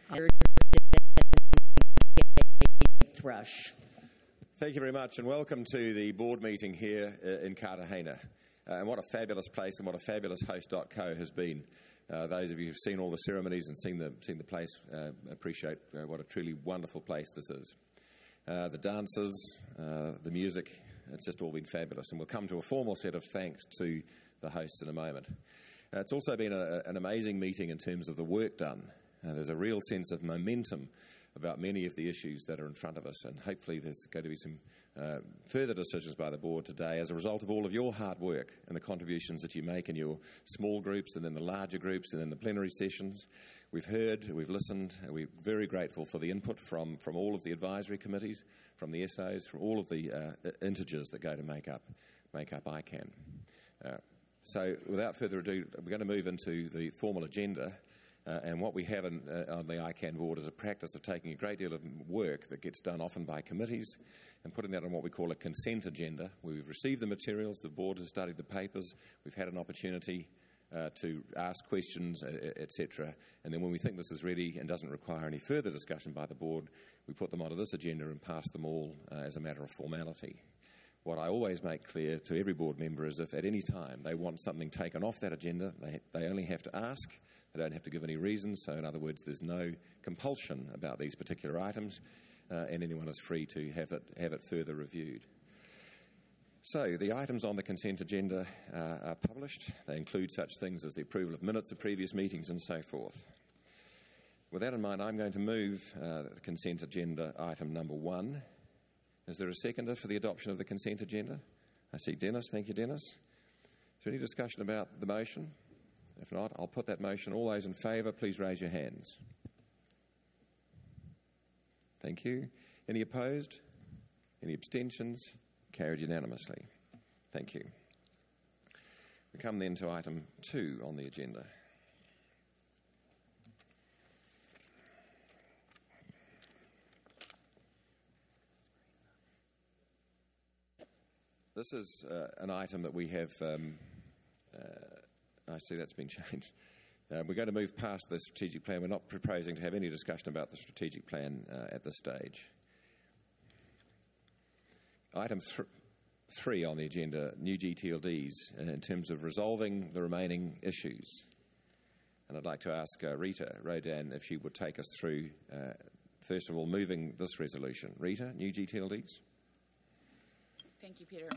Thrush. Thank you very much, and welcome to the board meeting here in Cartagena. And what a fabulous place, and what a fabulous host .co has been. Those of you who've seen all the ceremonies and seen the place appreciate what a truly wonderful place this is. The dances, the music, it's just all been fabulous, and we'll come to a formal set of thanks to the hosts in a moment. It's also been an amazing meeting in terms of the work done. There's a real sense of momentum about many of the issues that are in front of us, and hopefully there's going to be some further decisions by the board today as a result of all of your hard work and the contributions that you make in your small groups and then the larger groups and then the plenary sessions. We've heard, we've listened, and we're very grateful for the input from all of the advisory committees, from the SOs, from all of the integers that go to make up ICANN. So without further ado, we're going to move into the formal agenda. And what we have on the ICANN board is a practice of taking a great deal of work that gets done often by committees and putting that on what we call a consent agenda, where we've received the materials, the board has studied the papers, we've had an opportunity to ask questions, etc. And then when we think this is ready and doesn't require any further discussion by the board, we put them onto this agenda and pass them all as a matter of formality. What I always make clear to every board member is if at any time they want something taken off that agenda, they only have to ask. They don't have to give any reasons. So in other words, there's no compulsion about these particular items, and anyone is free to have it further reviewed. So the items on the consent agenda are published. They include such things as the approval of minutes of previous meetings and so forth. With that in mind, I'm going to move the consent agenda item number 1. Is there a seconder for the adoption of the consent agenda? I see Dennis. Thank you, Dennis. Is there any discussion about the motion? If not, I'll put that motion. All those in favour, please raise your hands. Thank you. Any opposed? Any abstentions? Carried unanimously. Thank you. We come then to item 2 on the agenda. This is an item that we have, I see that's been changed. We're going to move past the strategic plan. We're not proposing to have any discussion about the strategic plan at this stage. Item 3 on the agenda, new GTLDs, in terms of resolving the remaining issues. And I'd like to ask Rita Rodan if she would take us through, first of all, moving this resolution. Rita, new GTLDs? Thank you, Peter.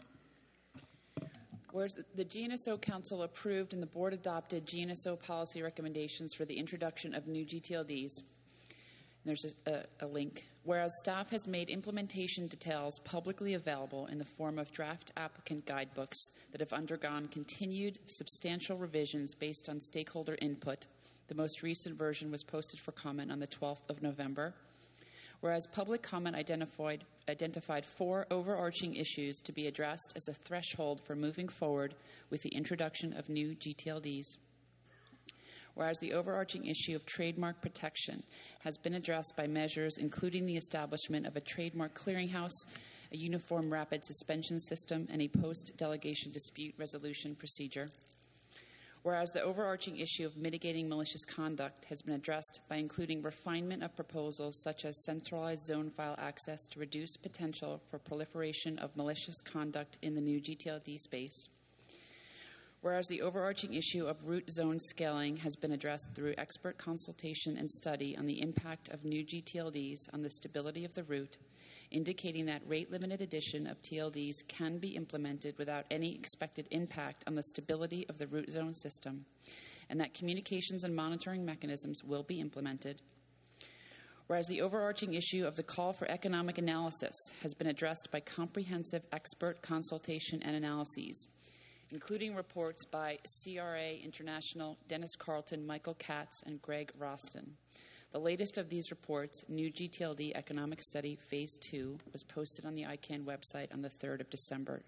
Whereas the GNSO Council approved and the Board adopted GNSO policy recommendations for the introduction of new GTLDs, there's a link. Whereas staff has made implementation details publicly available in the form of draft applicant guidebooks that have undergone continued substantial revisions based on stakeholder input. The most recent version was posted for comment on the 12th of November. Whereas public comment identified 4 overarching issues to be addressed as a threshold for moving forward with the introduction of new GTLDs. Whereas the overarching issue of trademark protection has been addressed by measures including the establishment of a trademark clearinghouse, a uniform rapid suspension system, and a post-delegation dispute resolution procedure. Whereas the overarching issue of mitigating malicious conduct has been addressed by including refinement of proposals such as centralized zone file access to reduce potential for proliferation of malicious conduct in the new GTLD space. Whereas the overarching issue of root zone scaling has been addressed through expert consultation and study on the impact of new GTLDs on the stability of the root, indicating that rate-limited addition of TLDs can be implemented without any expected impact on the stability of the root zone system, and that communications and monitoring mechanisms will be implemented. Whereas the overarching issue of the call for economic analysis has been addressed by comprehensive expert consultation and analyses, including reports by CRA International, Dennis Carlton, Michael Katz, and Greg Roston. The latest of these reports, New GTLD Economic Study Phase 2, was posted on the ICANN website on the 3rd of December.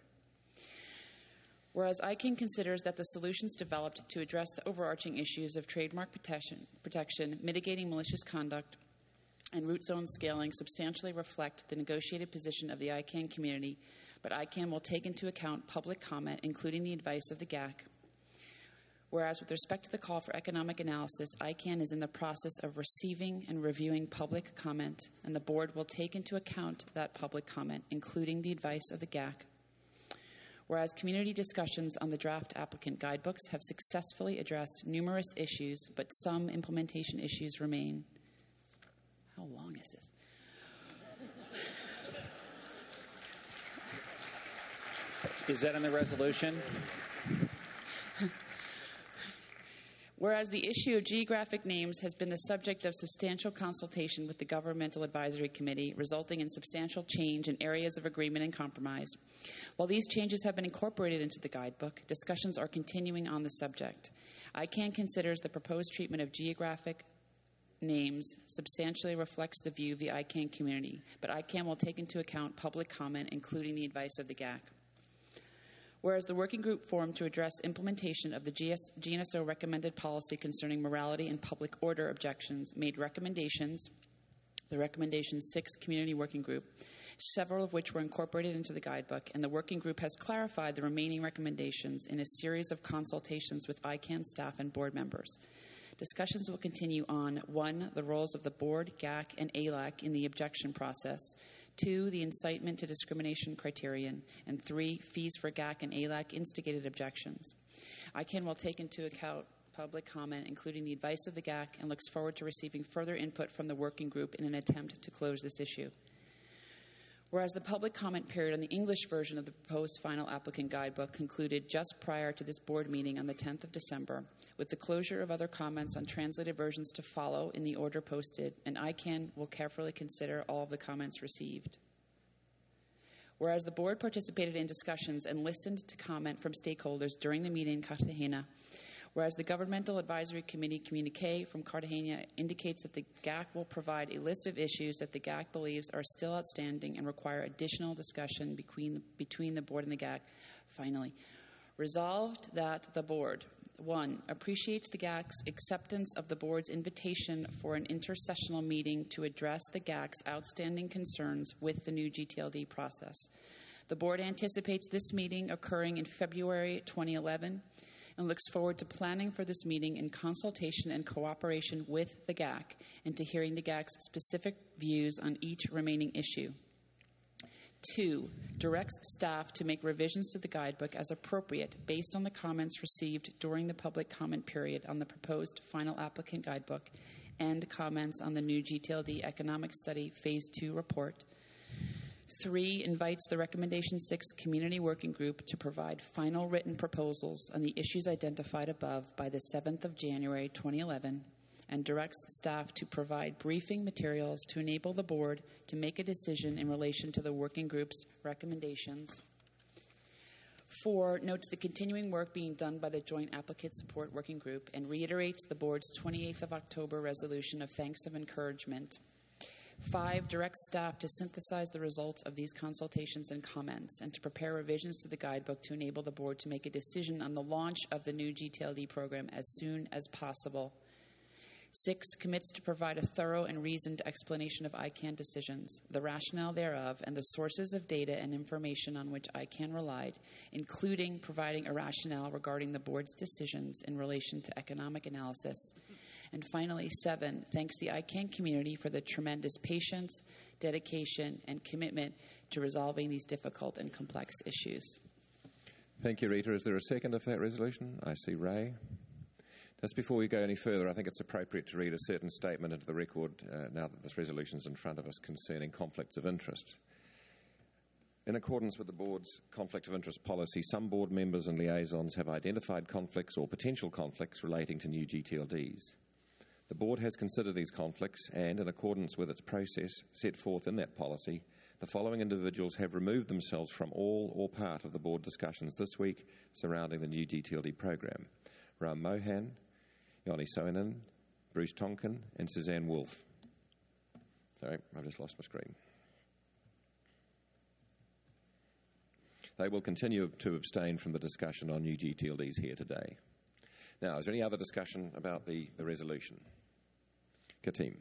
Whereas ICANN considers that the solutions developed to address the overarching issues of trademark protection, mitigating malicious conduct, and root zone scaling substantially reflect the negotiated position of the ICANN community, but ICANN will take into account public comment, including the advice of the GAC. Whereas with respect to the call for economic analysis, ICANN is in the process of receiving and reviewing public comment, and the board will take into account that public comment, including the advice of the GAC. Whereas community discussions on the draft applicant guidebooks have successfully addressed numerous issues, but some implementation issues remain. How long is this? Is that in the resolution? Whereas the issue of geographic names has been the subject of substantial consultation with the Governmental Advisory Committee, resulting in substantial change in areas of agreement and compromise. While these changes have been incorporated into the guidebook, discussions are continuing on the subject. ICANN considers the proposed treatment of geographic names substantially reflects the view of the ICANN community, but ICANN will take into account public comment, including the advice of the GAC. Whereas the working group formed to address implementation of the GNSO recommended policy concerning morality and public order objections made recommendations, the Recommendation 6 Community Working Group, several of which were incorporated into the guidebook, and the working group has clarified the remaining recommendations in a series of consultations with ICANN staff and board members. Discussions will continue on 1, the roles of the board, GAC, and ALAC in the objection process, 2, the incitement to discrimination criterion, and 3, fees for GAC and ALAC instigated objections. ICANN will take into account public comment, including the advice of the GAC, and looks forward to receiving further input from the working group in an attempt to close this issue. Whereas the public comment period on the English version of the proposed final applicant guidebook concluded just prior to this board meeting on the 10th of December, with the closure of other comments on translated versions to follow in the order posted, and ICANN will carefully consider all of the comments received. Whereas the board participated in discussions and listened to comment from stakeholders during the meeting in Cartagena, whereas the Governmental Advisory Committee communique from Cartagena indicates that the GAC will provide a list of issues that the GAC believes are still outstanding and require additional discussion between the board and the GAC. Finally, resolved that the board, 1, appreciates the GAC's acceptance of the board's invitation for an intersessional meeting to address the GAC's outstanding concerns with the new GTLD process. The board anticipates this meeting occurring in February 2011 and looks forward to planning for this meeting in consultation and cooperation with the GAC and to hearing the GAC's specific views on each remaining issue. 2, directs staff to make revisions to the guidebook as appropriate based on the comments received during the public comment period on the proposed final applicant guidebook and comments on the new GTLD Economic Study Phase 2 report. 3, invites the Recommendation 6 Community Working Group to provide final written proposals on the issues identified above by the 7th of January 2011 and directs staff to provide briefing materials to enable the board to make a decision in relation to the working group's recommendations. 4, notes the continuing work being done by the Joint Applicant Support Working Group and reiterates the board's 28th of October resolution of thanks and encouragement. 5, directs staff to synthesize the results of these consultations and comments and to prepare revisions to the guidebook to enable the board to make a decision on the launch of the new GTLD program as soon as possible. 6, commits to provide a thorough and reasoned explanation of ICANN decisions, the rationale thereof, and the sources of data and information on which ICANN relied, including providing a rationale regarding the board's decisions in relation to economic analysis. And finally, 7, thanks the ICANN community for the tremendous patience, dedication, and commitment to resolving these difficult and complex issues. Thank you, Rita. Is there a second of that resolution? I see Ray. Just before we go any further, I think it's appropriate to read a certain statement into the record now that this resolution is in front of us concerning conflicts of interest. In accordance with the board's conflict of interest policy, some board members and liaisons have identified conflicts or potential conflicts relating to new GTLDs. The board has considered these conflicts and, in accordance with its process set forth in that policy, the following individuals have removed themselves from all or part of the board discussions this week surrounding the new GTLD program. Ram Mohan, Yoni Soinen, Bruce Tonkin, and Suzanne Wolfe. Sorry, I've just lost my screen. They will continue to abstain from the discussion on new GTLDs here today. Now, is there any other discussion about the resolution? Katim.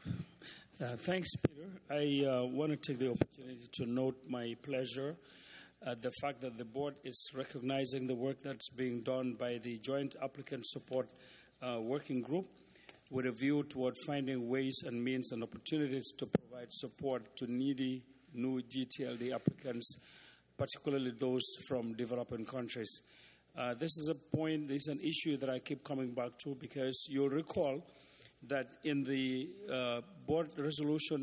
Thanks, Peter. I want to take the opportunity to note my pleasure the fact that the board is recognizing the work that's being done by the Joint Applicant Support Working Group with a view toward finding ways and means and opportunities to provide support to needy new GTLD applicants, particularly those from developing countries. This is an issue that I keep coming back to because you'll recall that in the board resolution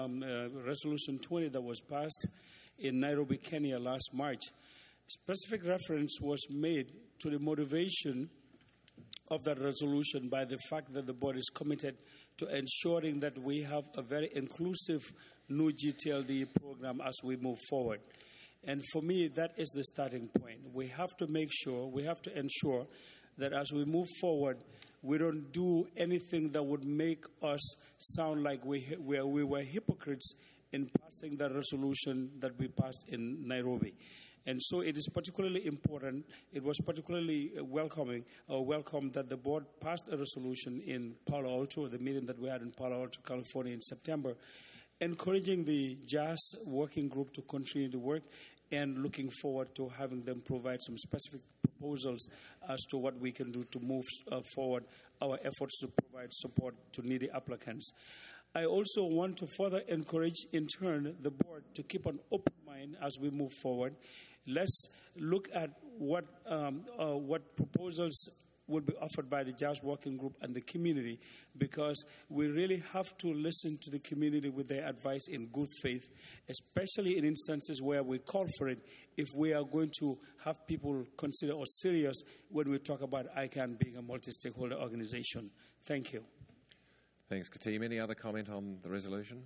20 that was passed in Nairobi, Kenya last March, specific reference was made to the motivation of that resolution by the fact that the board is committed to ensuring that we have a very inclusive new GTLD program as we move forward. And for me, that is the starting point. We have to ensure that as we move forward, we don't do anything that would make us sound like we were hypocrites in passing the resolution that we passed in Nairobi. And so it is particularly important, it was particularly welcome that the board passed a resolution in Palo Alto, the meeting that we had in Palo Alto, California in September, encouraging the JAS working group to continue the work and looking forward to having them provide some specific proposals as to what we can do to move forward our efforts to provide support to needy applicants. I also want to further encourage, in turn, the board to keep an open mind as we move forward. Let's look at what proposals would be offered by the JAS Working Group and the community, because we really have to listen to the community with their advice in good faith, especially in instances where we call for it, if we are going to have people consider us serious when we talk about ICANN being a multi-stakeholder organization. Thank you. Thanks, Katim. Any other comment on the resolution?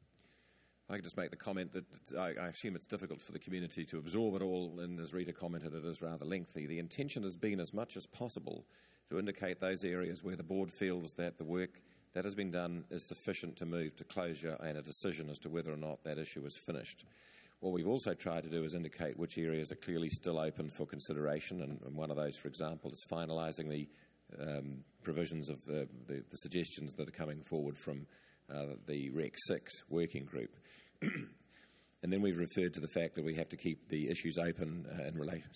I could just make the comment that I assume it's difficult for the community to absorb it all, and as Rita commented, it is rather lengthy. The intention has been, as much as possible, to indicate those areas where the board feels that the work that has been done is sufficient to move to closure and a decision as to whether or not that issue is finished. What we've also tried to do is indicate which areas are clearly still open for consideration, and one of those, for example, is finalising the provisions of the suggestions that are coming forward from the REC 6 working group. And then we've referred to the fact that we have to keep the issues open in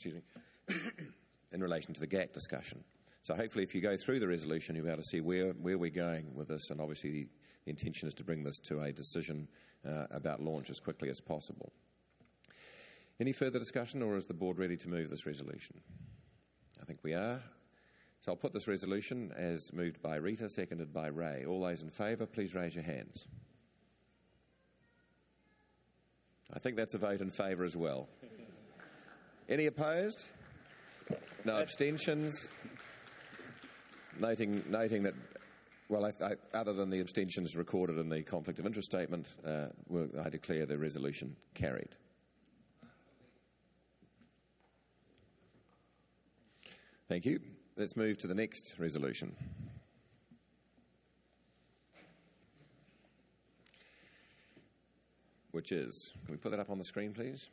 relation to the GAC discussion. So hopefully if you go through the resolution, you'll be able to see where we're going with this, and obviously the intention is to bring this to a decision about launch as quickly as possible. Any further discussion, or is the board ready to move this resolution? I think we are. So I'll put this resolution as moved by Rita, seconded by Ray. All those in favour, please raise your hands. I think that's a vote in favour as well. Any opposed? No abstentions? Noting that, well, other than the abstentions recorded in the conflict of interest statement, I declare the resolution carried. Thank you. Let's move to the next resolution. Which is, can we put that up on the screen, please?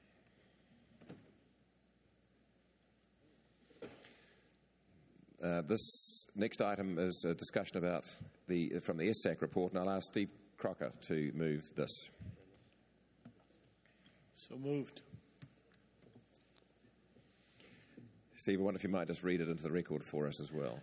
This next item is a discussion about from the SAC report, and I'll ask Steve Crocker to move this. So moved. Steve, I wonder if you might just read it into the record for us as well.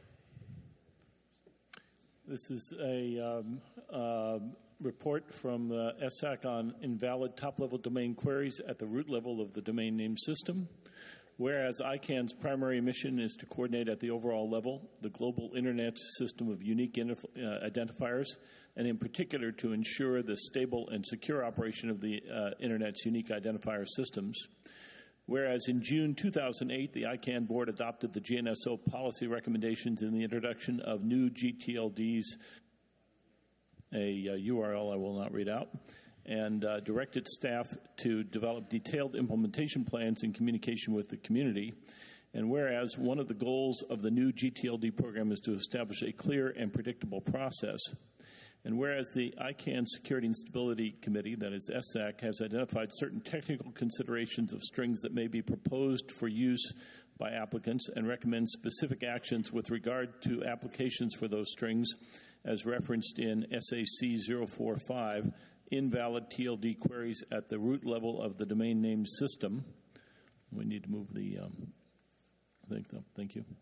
This is a report from SAC on invalid top-level domain queries at the root level of the domain name system. Whereas ICANN's primary mission is to coordinate at the overall level the global Internet system of unique identifiers, and in particular to ensure the stable and secure operation of the Internet's unique identifier systems. Whereas in June 2008, the ICANN board adopted the GNSO policy recommendations in the introduction of new GTLDs, a URL I will not read out, and directed staff to develop detailed implementation plans in communication with the community. And whereas one of the goals of the new GTLD program is to establish a clear and predictable process, and whereas the ICANN Security and Stability Committee, that is SAC, has identified certain technical considerations of strings that may be proposed for use by applicants and recommends specific actions with regard to applications for those strings, as referenced in SAC 045, invalid TLD queries at the root level of the domain name system. We need to move the thing up. Thank you.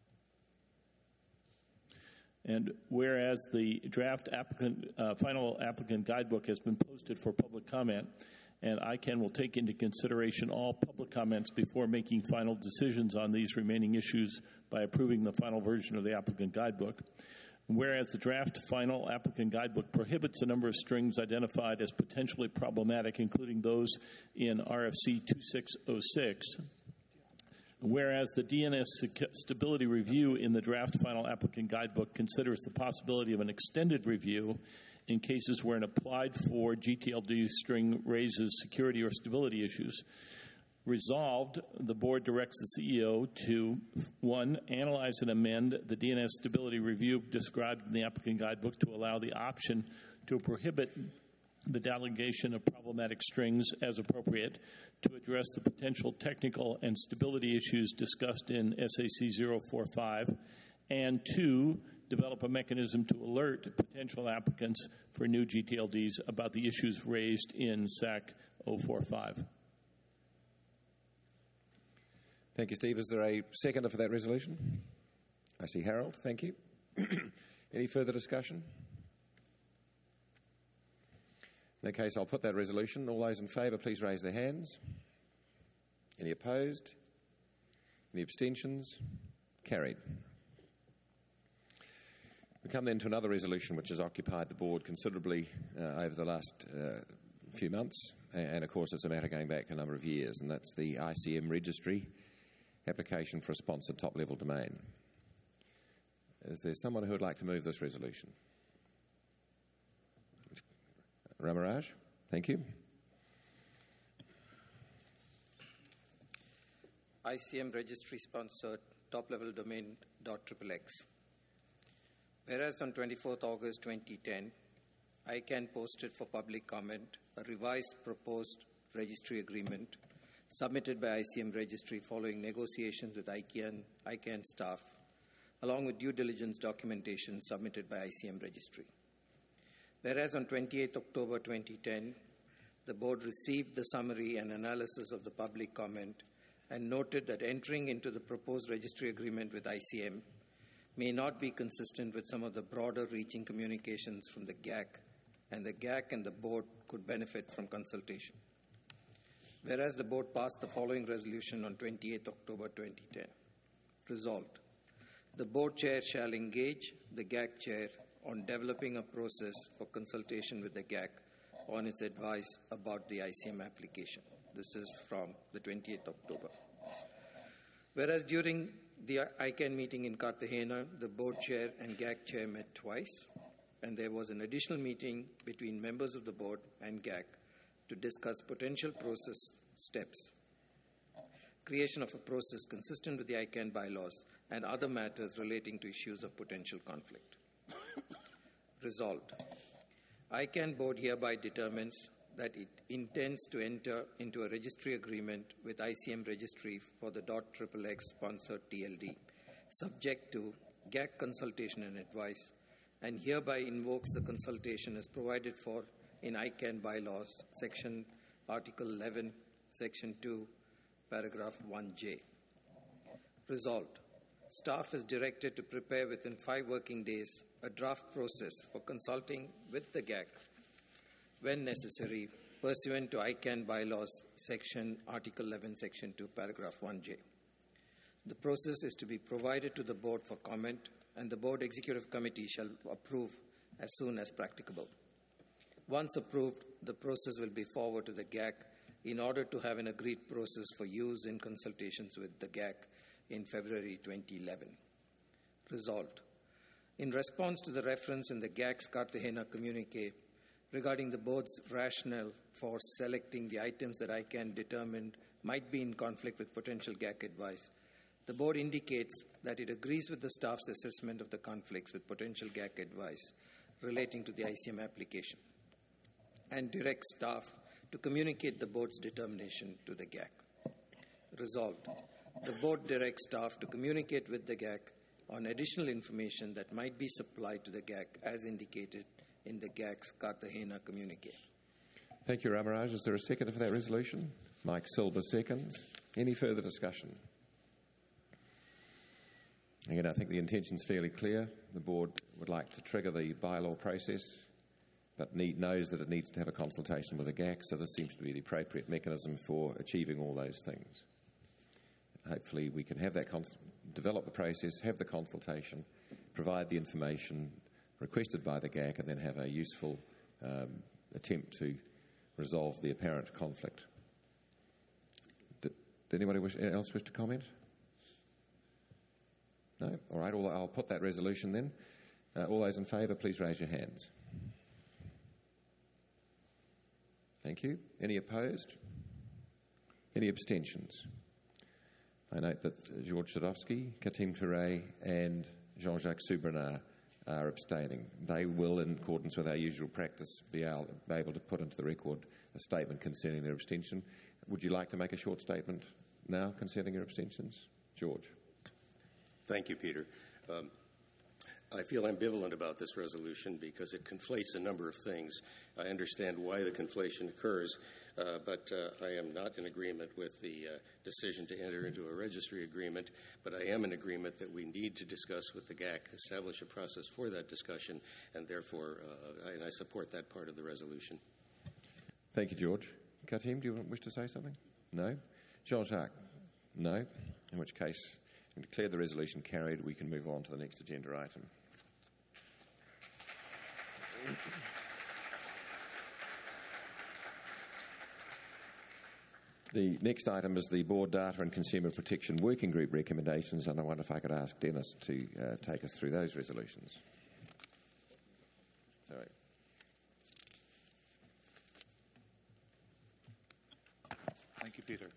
And whereas the draft final applicant guidebook has been posted for public comment, and ICANN will take into consideration all public comments before making final decisions on these remaining issues by approving the final version of the applicant guidebook. Whereas the draft final applicant guidebook prohibits a number of strings identified as potentially problematic, including those in RFC 2606. Whereas the DNS stability review in the draft final applicant guidebook considers the possibility of an extended review in cases where an applied for GTLD string raises security or stability issues. Resolved, the board directs the CEO to, 1, analyze and amend the DNS stability review described in the applicant guidebook to allow the option to prohibit the delegation of problematic strings as appropriate to address the potential technical and stability issues discussed in SAC 045, and 2, develop a mechanism to alert potential applicants for new GTLDs about the issues raised in SAC 045. Thank you, Steve. Is there a seconder for that resolution? I see Harold. Thank you. Any further discussion? In that case, I'll put that resolution. All those in favour, please raise their hands. Any opposed? Any abstentions? Carried. We come then to another resolution which has occupied the board considerably over the last few months, and of course it's a matter going back a number of years, and that's the ICM registry application for a sponsored top-level domain. Is there someone who would like to move this resolution? Ramaraj, thank you. ICM registry sponsored top-level domain .xxx. Whereas on 24th August 2010, ICANN posted for public comment a revised proposed registry agreement submitted by ICM registry following negotiations with ICANN staff, along with due diligence documentation submitted by ICM registry. Whereas on 28th October 2010, the board received the summary and analysis of the public comment and noted that entering into the proposed registry agreement with ICM may not be consistent with some of the broader reaching communications from the GAC, and the GAC and the board could benefit from consultation. Whereas the board passed the following resolution on 28th October 2010. Resolved. The board chair shall engage the GAC chair on developing a process for consultation with the GAC on its advice about the ICM application. This is from the 28th October. Whereas during the ICANN meeting in Cartagena, the board chair and GAC chair met twice, and there was an additional meeting between members of the board and GAC to discuss potential process steps, creation of a process consistent with the ICANN bylaws, and other matters relating to issues of potential conflict. Resolved. ICANN board hereby determines that it intends to enter into a registry agreement with ICM registry for the .xxx sponsored TLD, subject to GAC consultation and advice, and hereby invokes the consultation as provided for in ICANN bylaws, section Article 11, section 2, paragraph 1J. Resolved. Staff is directed to prepare within 5 working days a draft process for consulting with the GAC when necessary, pursuant to ICANN bylaws, section Article 11, section 2, paragraph 1J. The process is to be provided to the board for comment, and the board executive committee shall approve as soon as practicable. Once approved, the process will be forwarded to the GAC in order to have an agreed process for use in consultations with the GAC in February 2011. Resolved. In response to the reference in the GAC's Cartagena communique regarding the board's rationale for selecting the items that ICANN determined might be in conflict with potential GAC advice, the board indicates that it agrees with the staff's assessment of the conflicts with potential GAC advice relating to the ICM application, and directs staff to communicate the board's determination to the GAC. Resolved. The board directs staff to communicate with the GAC on additional information that might be supplied to the GAC as indicated in the GAC's Cartagena communique. Thank you, Ramaraj. Is there a second for that resolution? Mike Silver seconds. Any further discussion? Again, I think the intention's fairly clear. The board would like to trigger the bylaw process, but knows that it needs to have a consultation with the GAC, so this seems to be the appropriate mechanism for achieving all those things. Hopefully we can have that develop the process, have the consultation, provide the information requested by the GAC, and then have a useful attempt to resolve the apparent conflict. Did anybody else wish to comment? No? All right, I'll put that resolution then. All those in favour, please raise your hands. Thank you. Any opposed? Any abstentions? I note that George Sadowski, Katim Ferre and Jean-Jacques Soubrenard are abstaining. They will, in accordance with our usual practice, be able to put into the record a statement concerning their abstention. Would you like to make a short statement now concerning your abstentions? George. Thank you, Peter. I feel ambivalent about this resolution because it conflates a number of things. I understand why the conflation occurs, but I am not in agreement with the decision to enter into a registry agreement, but I am in agreement that we need to discuss with the GAC, establish a process for that discussion, and therefore I support that part of the resolution. Thank you, George. Katim, do you wish to say something? No? Jean-Jacques? No? In which case, I declare the resolution carried. We can move on to the next agenda item. The next item is the Board Data and Consumer Protection Working Group recommendations, and I wonder if I could ask Dennis to take us through those resolutions. Sorry. Thank you, Peter.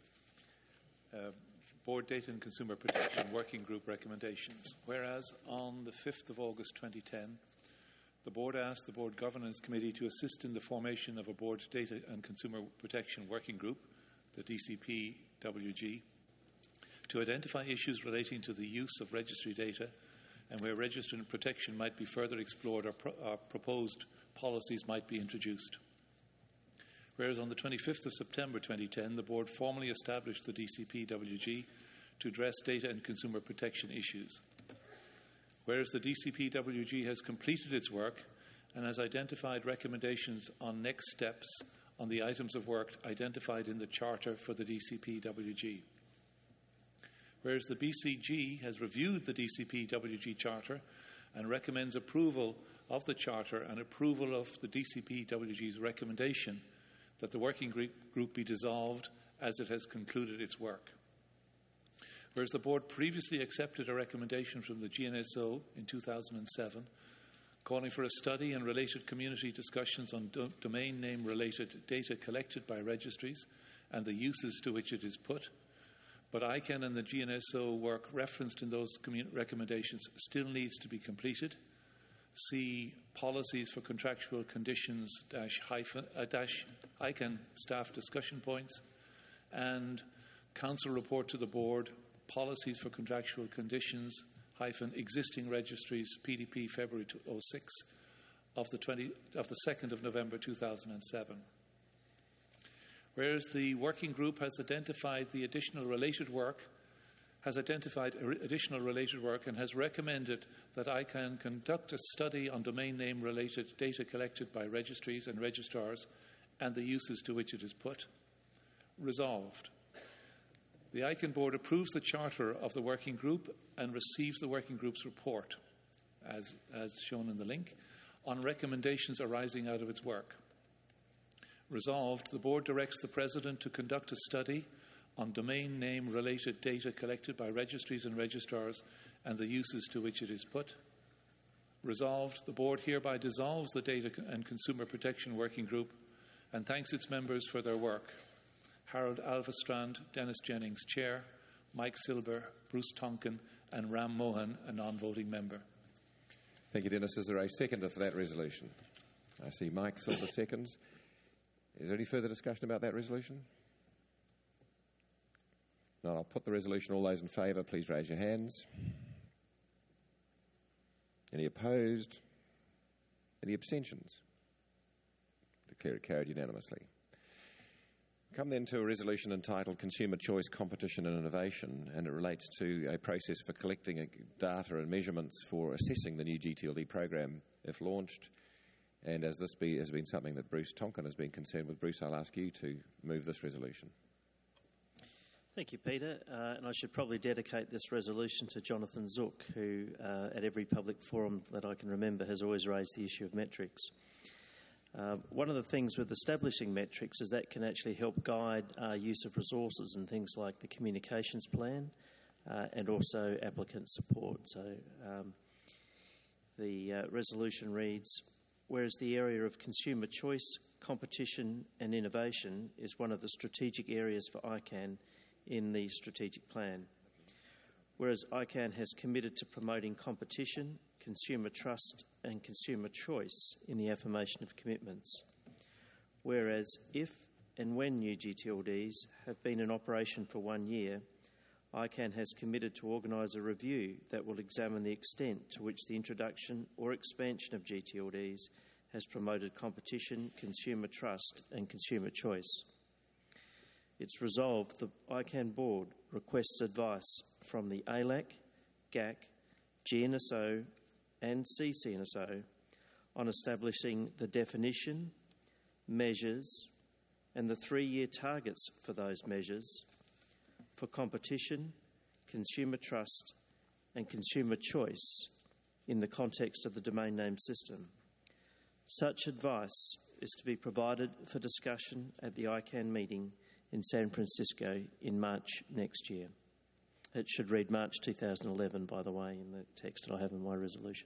Board Data and Consumer Protection Working Group recommendations. Whereas on the 5th of August 2010, the Board asked the Board Governance Committee to assist in the formation of a Board Data and Consumer Protection Working Group, the DCP-WG, to identify issues relating to the use of registry data and where registry protection might be further explored or proposed policies might be introduced. Whereas on the 25th of September 2010, the Board formally established the DCP-WG to address data and consumer protection issues. Whereas the DCP-WG has completed its work and has identified recommendations on next steps on the items of work identified in the Charter for the DCP-WG. Whereas the BCG has reviewed the DCP-WG Charter and recommends approval of the Charter and approval of the DCP-WG's recommendation that the working group be dissolved as it has concluded its work. Whereas the Board previously accepted a recommendation from the GNSO in 2007 calling for a study and related community discussions on domain name related data collected by registries and the uses to which it is put, but ICANN and the GNSO work referenced in those recommendations still needs to be completed. See policies for contractual conditions ICANN staff discussion points, and Council report to the Board policies for contractual conditions existing registries PDP February 2006 of the 2nd of November 2007. Whereas the working group has identified additional related work and has recommended that ICANN conduct a study on domain name related data collected by registries and registrars and the uses to which it is put. Resolved. The ICANN Board approves the Charter of the working group and receives the working group's report, as shown in the link, on recommendations arising out of its work. Resolved, the Board directs the President to conduct a study on domain name related data collected by registries and registrars and the uses to which it is put. Resolved, the Board hereby dissolves the Data and Consumer Protection Working Group and thanks its members for their work. Harold Alvastrand, Dennis Jennings, Chair, Mike Silber, Bruce Tonkin, and Ram Mohan, a non-voting member. Thank you, Dennis. Is there a seconder for that resolution? I see Mike Silber seconds. Is there any further discussion about that resolution? No, I'll put the resolution. All those in favour, please raise your hands. Any opposed? Any abstentions? Declare it carried unanimously. Come then to a resolution entitled Consumer Choice, Competition and Innovation, and it relates to a process for collecting data and measurements for assessing the new GTLD program if launched. And as this has been something that Bruce Tonkin has been concerned with, Bruce, I'll ask you to move this resolution. Thank you, Peter. And I should probably dedicate this resolution to Jonathan Zook, who at every public forum that I can remember has always raised the issue of metrics. One of the things with establishing metrics is that can actually help guide our use of resources and things like the communications plan and also applicant support. So the resolution reads, whereas the area of consumer choice, competition and innovation is one of the strategic areas for ICANN in the strategic plan. Whereas ICANN has committed to promoting competition, consumer trust and consumer choice in the affirmation of commitments. Whereas if and when new GTLDs have been in operation for 1 year, ICANN has committed to organise a review that will examine the extent to which the introduction or expansion of GTLDs has promoted competition, consumer trust and consumer choice. It's resolved the ICANN board requests advice from the ALAC, GAC, GNSO and CCNSO on establishing the definition, measures and the 3-year targets for those measures for competition, consumer trust and consumer choice in the context of the domain name system. Such advice is to be provided for discussion at the ICANN meeting in San Francisco in March next year. It should read March 2011, by the way, in the text that I have in my resolution.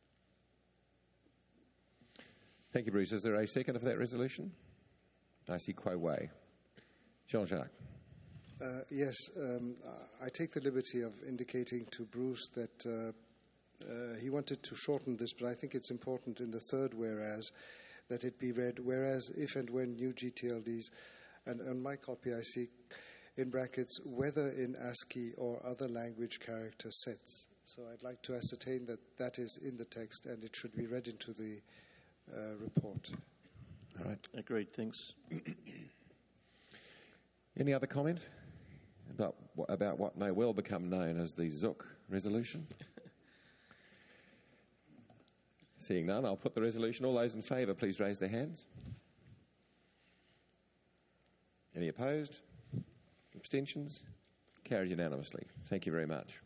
Thank you, Bruce. Is there a second for that resolution? I see Kuo Wei. Jean-Jacques. Yes, I take the liberty of indicating to Bruce that he wanted to shorten this, but I think it's important in the third whereas that it be read, whereas if and when new GTLDs, and on my copy I see in brackets, whether in ASCII or other language character sets. So I'd like to ascertain that that is in the text and it should be read into the report. All right. Agreed, thanks. Any other comment about what may well become known as the Zook resolution? Seeing none, I'll put the resolution. All those in favour, please raise their hands. Any opposed? Abstentions? Carried unanimously. Thank you very much.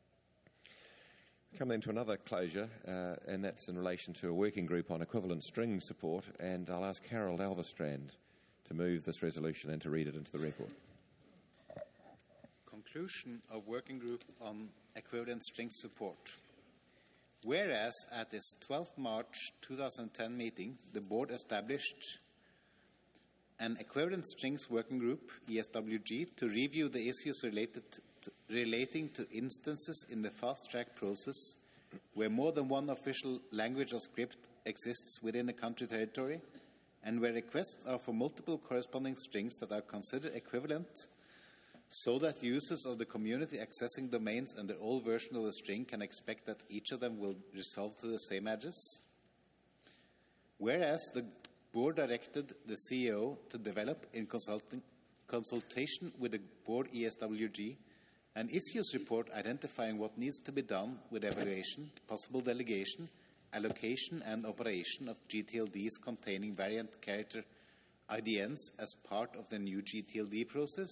Come then to another closure, and that's in relation to a working group on equivalent string support, and I'll ask Harold Alverstrand to move this resolution and to read it into the record. Conclusion of working group on equivalent string support. Whereas at its 12th March 2010 meeting, the board established an equivalent strings working group, ESWG, to review the issues relating to instances in the fast-track process where more than one official language or script exists within a country territory and where requests are for multiple corresponding strings that are considered equivalent so that users of the community accessing domains under all versions of the string can expect that each of them will resolve to the same address. Whereas the board directed the CEO to develop, in consultation with the board ESWG, an issues report identifying what needs to be done with evaluation, possible delegation, allocation and operation of GTLDs containing variant character IDNs as part of the new GTLD process.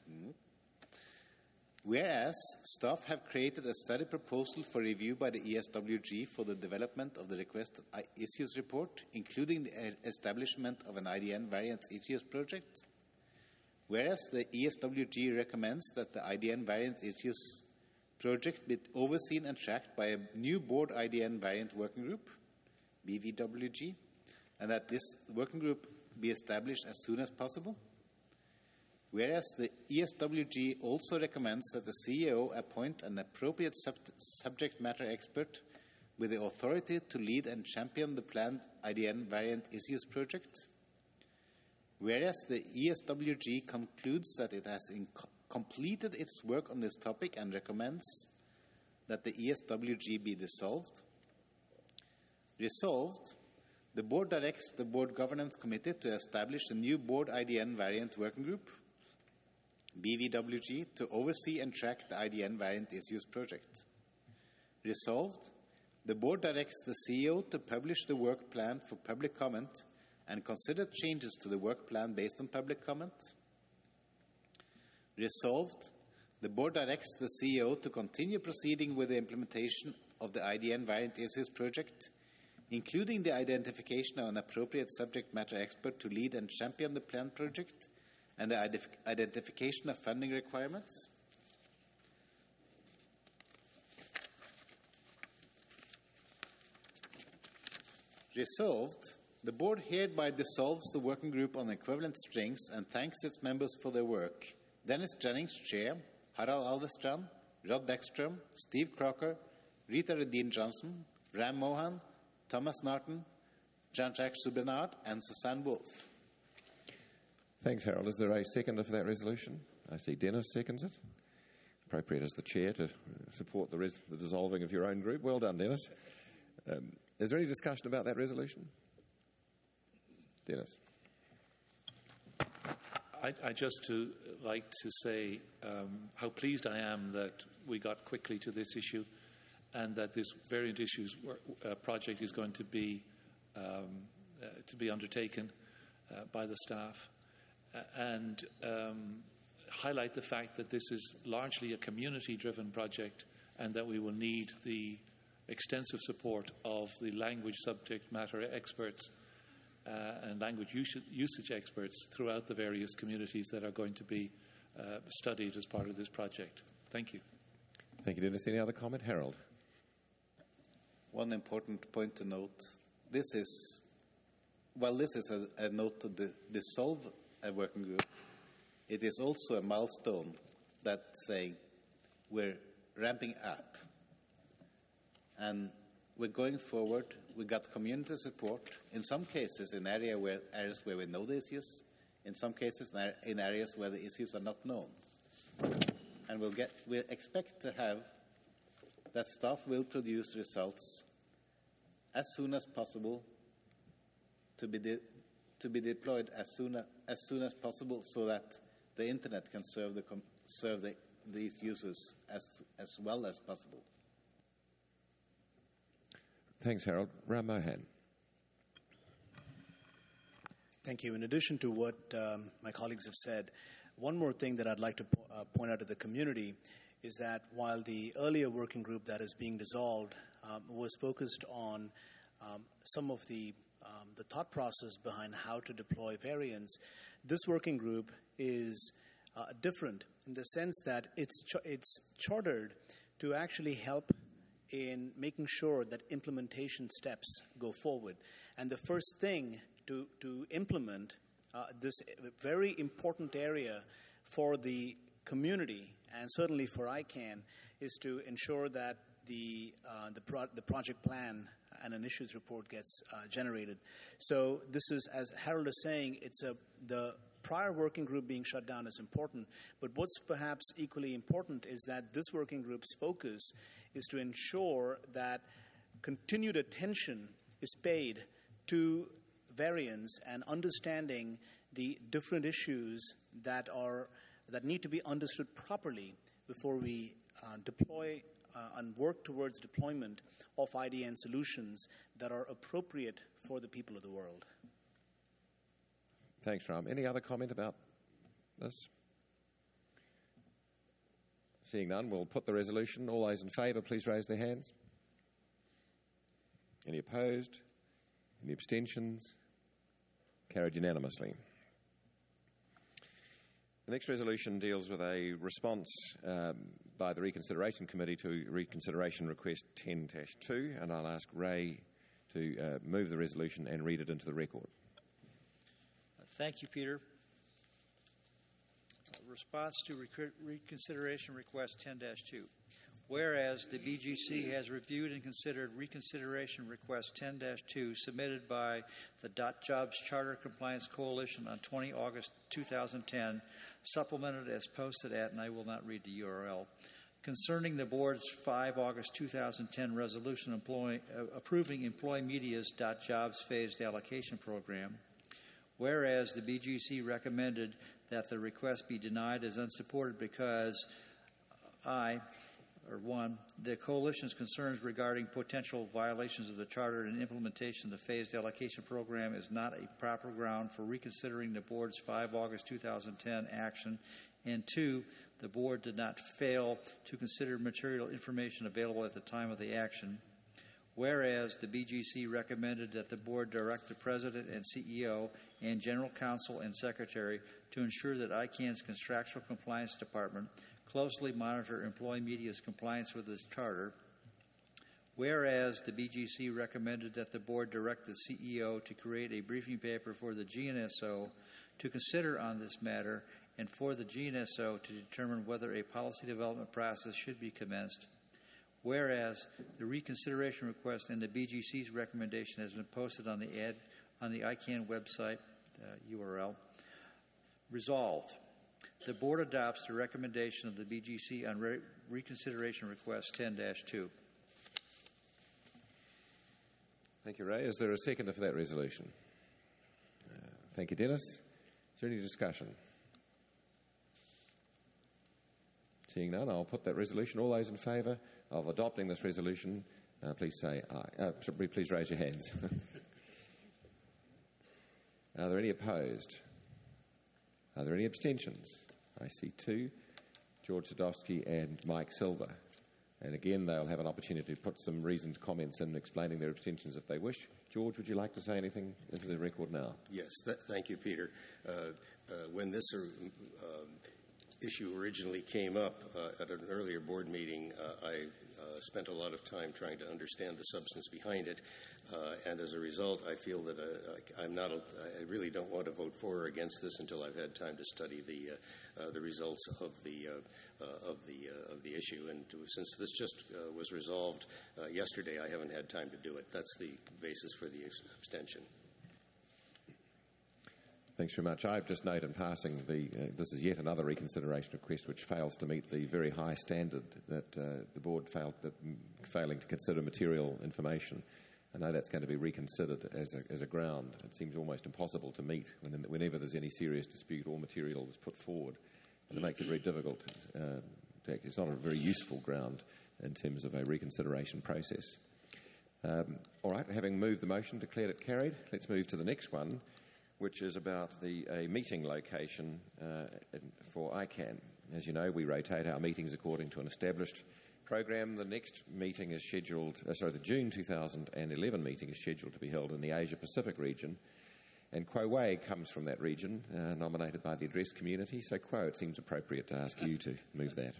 Whereas staff have created a study proposal for review by the ESWG for the development of the requested issues report, including the establishment of an IDN variants issues project. Whereas the ESWG recommends that the IDN variant issues project be overseen and tracked by a new board IDN variant working group, BVWG, and that this working group be established as soon as possible. Whereas the ESWG also recommends that the CEO appoint an appropriate subject matter expert with the authority to lead and champion the planned IDN variant issues project. Whereas the ESWG concludes that it has completed its work on this topic and recommends that the ESWG be dissolved. Resolved the Board directs the Board Governance Committee to establish a new Board IDN Variant Working Group, BVWG, to oversee and track the IDN Variant Issues project. Resolved, the Board directs the CEO to publish the work plan for public comment and consider changes to the work plan based on public comment. Resolved, the Board directs the CEO to continue proceeding with the implementation of the IDN Variant Issues project, including the identification of an appropriate subject matter expert to lead and champion the planned project and the identification of funding requirements. Resolved, the Board hereby dissolves the working group on equivalent strings and thanks its members for their work. Dennis Jennings, Chair, Harald Alvestrand, Rod Beckstrom, Steve Crocker, Rita Redin Johnson, Ram Mohan, Thomas Norton, Jean-Jacques Subrenard, and Susanne Wolf. Thanks, Harold. Is there a seconder for that resolution? I see Dennis seconds it. Appropriate as the chair to support the dissolving of your own group. Well done, Dennis. Is there any discussion about that Dennis? I just like to say how pleased I am that we got quickly to this issue and that this Variant Issues project is going to be undertaken by the staff and highlight the fact that this is largely a community-driven project and that we will need the extensive support of the language subject matter experts and language usage experts throughout the various communities that are going to be studied as part of this project. Thank you. Thank you, Dennis. Any other comment? Harold? One important point to note. This is a note to dissolve a working group. It is also a milestone that's saying we're ramping up. And we're going forward. We got community support, in some cases in areas where we know the issues, in some cases in areas where the issues are not known. And we'll expect to have that staff will produce results as soon as possible to be deployed as soon as possible so that the internet can serve these users as well as possible. Thanks, Harold. Ram Mohan. Thank you. In addition to what my colleagues have said, one more thing that I'd like to point out to the community is that while the earlier working group that is being dissolved was focused on some of the thought process behind how to deploy variants, this working group is different in the sense that it's chartered to actually help in making sure that implementation steps go forward. And the first thing to implement this very important area for the community and certainly for ICANN is to ensure that the project plan and an issues report gets generated. So this is, as Harold is saying, the prior working group being shut down is important, but what's perhaps equally important is that this working group's focus is to ensure that continued attention is paid to variants and understanding the different issues that need to be understood properly before we deploy and work towards deployment of IDN solutions that are appropriate for the people of the world. Thanks, Ram. Any other comment about this? Seeing none, we'll put the resolution. All those in favour, please raise their hands. Any opposed? Any abstentions? Carried unanimously. The next resolution deals with a response by the Reconsideration Committee to Reconsideration Request 10-2, and I'll ask Ray to move the resolution and read it into the record. Thank you, Peter. Response to Reconsideration Request 10-2. Whereas the BGC has reviewed and considered Reconsideration Request 10-2 submitted by the .jobs Charter Compliance Coalition on 20 August 2010, supplemented as posted at, and I will not read the URL, concerning the board's 5 August 2010 resolution approving Employ Media's .jobs phased allocation program, whereas the BGC recommended that the request be denied as unsupported because the coalition's concerns regarding potential violations of the charter and implementation of the phased allocation program is not a proper ground for reconsidering the board's 5 August 2010 action, and 2, the board did not fail to consider material information available at the time of the action, whereas the BGC recommended that the board direct the president and CEO and general counsel and secretary to ensure that ICANN's contractual compliance department closely monitor Employ Media's compliance with this charter, whereas the BGC recommended that the board direct the CEO to create a briefing paper for the GNSO to consider on this matter and for the GNSO to determine whether a policy development process should be commenced, whereas the reconsideration request and the BGC's recommendation has been posted on the ICANN website URL. Resolved. The board adopts the recommendation of the BGC on reconsideration request 10-2. Thank you, Ray. Is there a seconder for that resolution? Thank you, Dennis. Is there any discussion? Seeing none, I'll put that resolution. All those in favour of adopting this resolution, please say aye. Please raise your hands. Are there any opposed? Are there any abstentions? I see 2, George Sadowski and Mike Silver. And again, they'll have an opportunity to put some reasoned comments in explaining their abstentions if they wish. George, would you like to say anything into the record now? Yes, thank you, Peter. When this issue originally came up at an earlier board meeting, I spent a lot of time trying to understand the substance behind it, and as a result, I feel that I really don't want to vote for or against this until I've had time to study the results of the issue. And since this just was resolved yesterday, I haven't had time to do it. That's the basis for the abstention. Thanks very much. I've just noted in passing this is yet another reconsideration request which fails to meet the very high standard that the board failing to consider material information. I know that's going to be reconsidered as a ground. It seems almost impossible to meet whenever there's any serious dispute or material is put forward. And it makes it very difficult. It's not a very useful ground in terms of a reconsideration process. All right, having moved the motion, declared it carried, let's move to the next one, which is about a meeting location for ICANN. As you know, we rotate our meetings according to an established program. The next meeting is scheduled, the June 2011 meeting is scheduled to be held in the Asia-Pacific region. And Kuo Wei comes from that region, nominated by the Address community. So, Kuo, it seems appropriate to ask you to move that.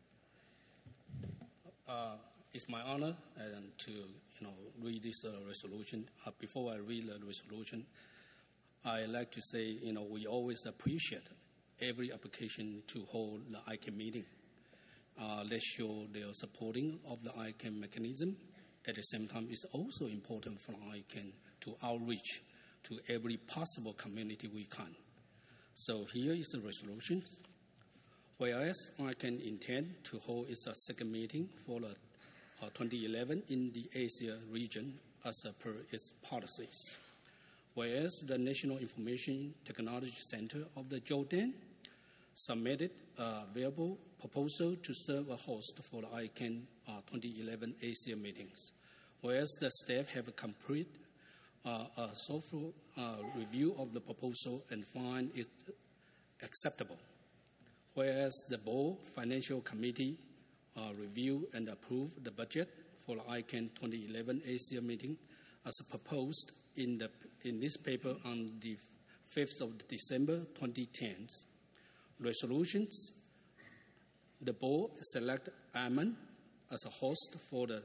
It's my honor to read this resolution. Before I read the resolution, I like to say, we always appreciate every application to hold the ICANN meeting. Let's show their supporting of the ICANN mechanism. At the same time, it's also important for ICANN to outreach to every possible community we can. So here is the resolution. Whereas ICANN intend to hold its second meeting for the 2011 in the Asia region as per its policies. Whereas the National Information Technology Center of the Jordan submitted a viable proposal to serve a host for the ICANN 2011 Asia meetings. Whereas the staff have complete a thoughtful review of the proposal and find it acceptable. Whereas the Board Financial Committee review and approve the budget for the ICANN 2011 Asia meeting as proposed in this paper on the 5th of December 2010. Resolutions. The board select Amman as a host for the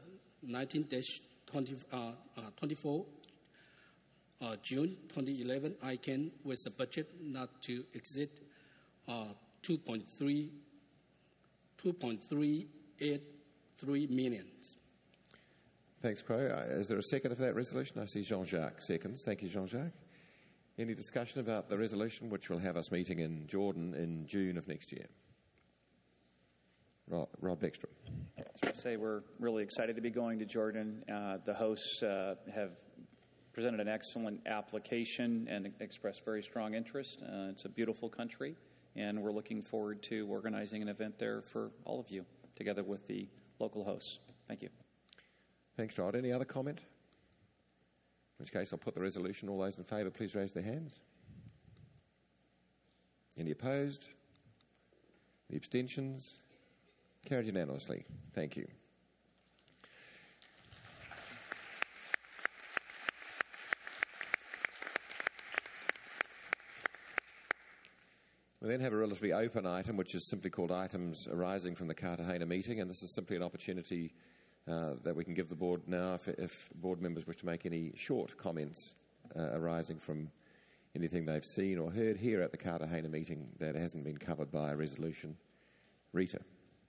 19-24 June 2011 ICANN with a budget not to exceed 2.383 million. Thanks, Kuo. Is there a second for that resolution? I see Jean-Jacques seconds. Thank you, Jean-Jacques. Any discussion about the resolution which will have us meeting in Jordan in June of next year? Rob Beckstrom. So I say we're really excited to be going to Jordan. The hosts have presented an excellent application and expressed very strong interest. It's a beautiful country, and we're looking forward to organizing an event there for all of you, together with the local hosts. Thank you. Thanks, Rod. Any other comment? In which case, I'll put the resolution. All those in favour, please raise their hands. Any opposed? Any abstentions? Carried unanimously. Thank you. We then have a relatively open item, which is simply called items arising from the Cartagena meeting, and this is simply an opportunity that we can give the board now if board members wish to make any short comments arising from anything they've seen or heard here at the Cartagena meeting that hasn't been covered by a resolution. Rita.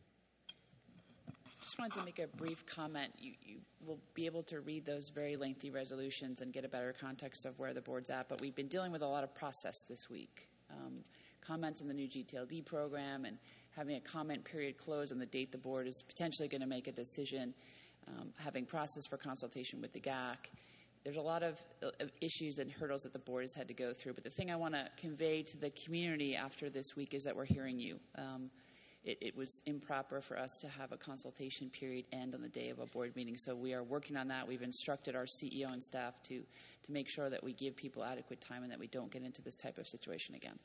Just wanted to make a brief comment. You will be able to read those very lengthy resolutions and get a better context of where the board's at, but we've been dealing with a lot of process this week. Comments on the new GTLD program and having a comment period close on the date the board is potentially going to make a decision, having process for consultation with the GAC. There's a lot of issues and hurdles that the board has had to go through, but the thing I want to convey to the community after this week is that we're hearing you. It was improper for us to have a consultation period end on the day of a board meeting, so we are working on that. We've instructed our CEO and staff to make sure that we give people adequate time and that we don't get into this type of situation again.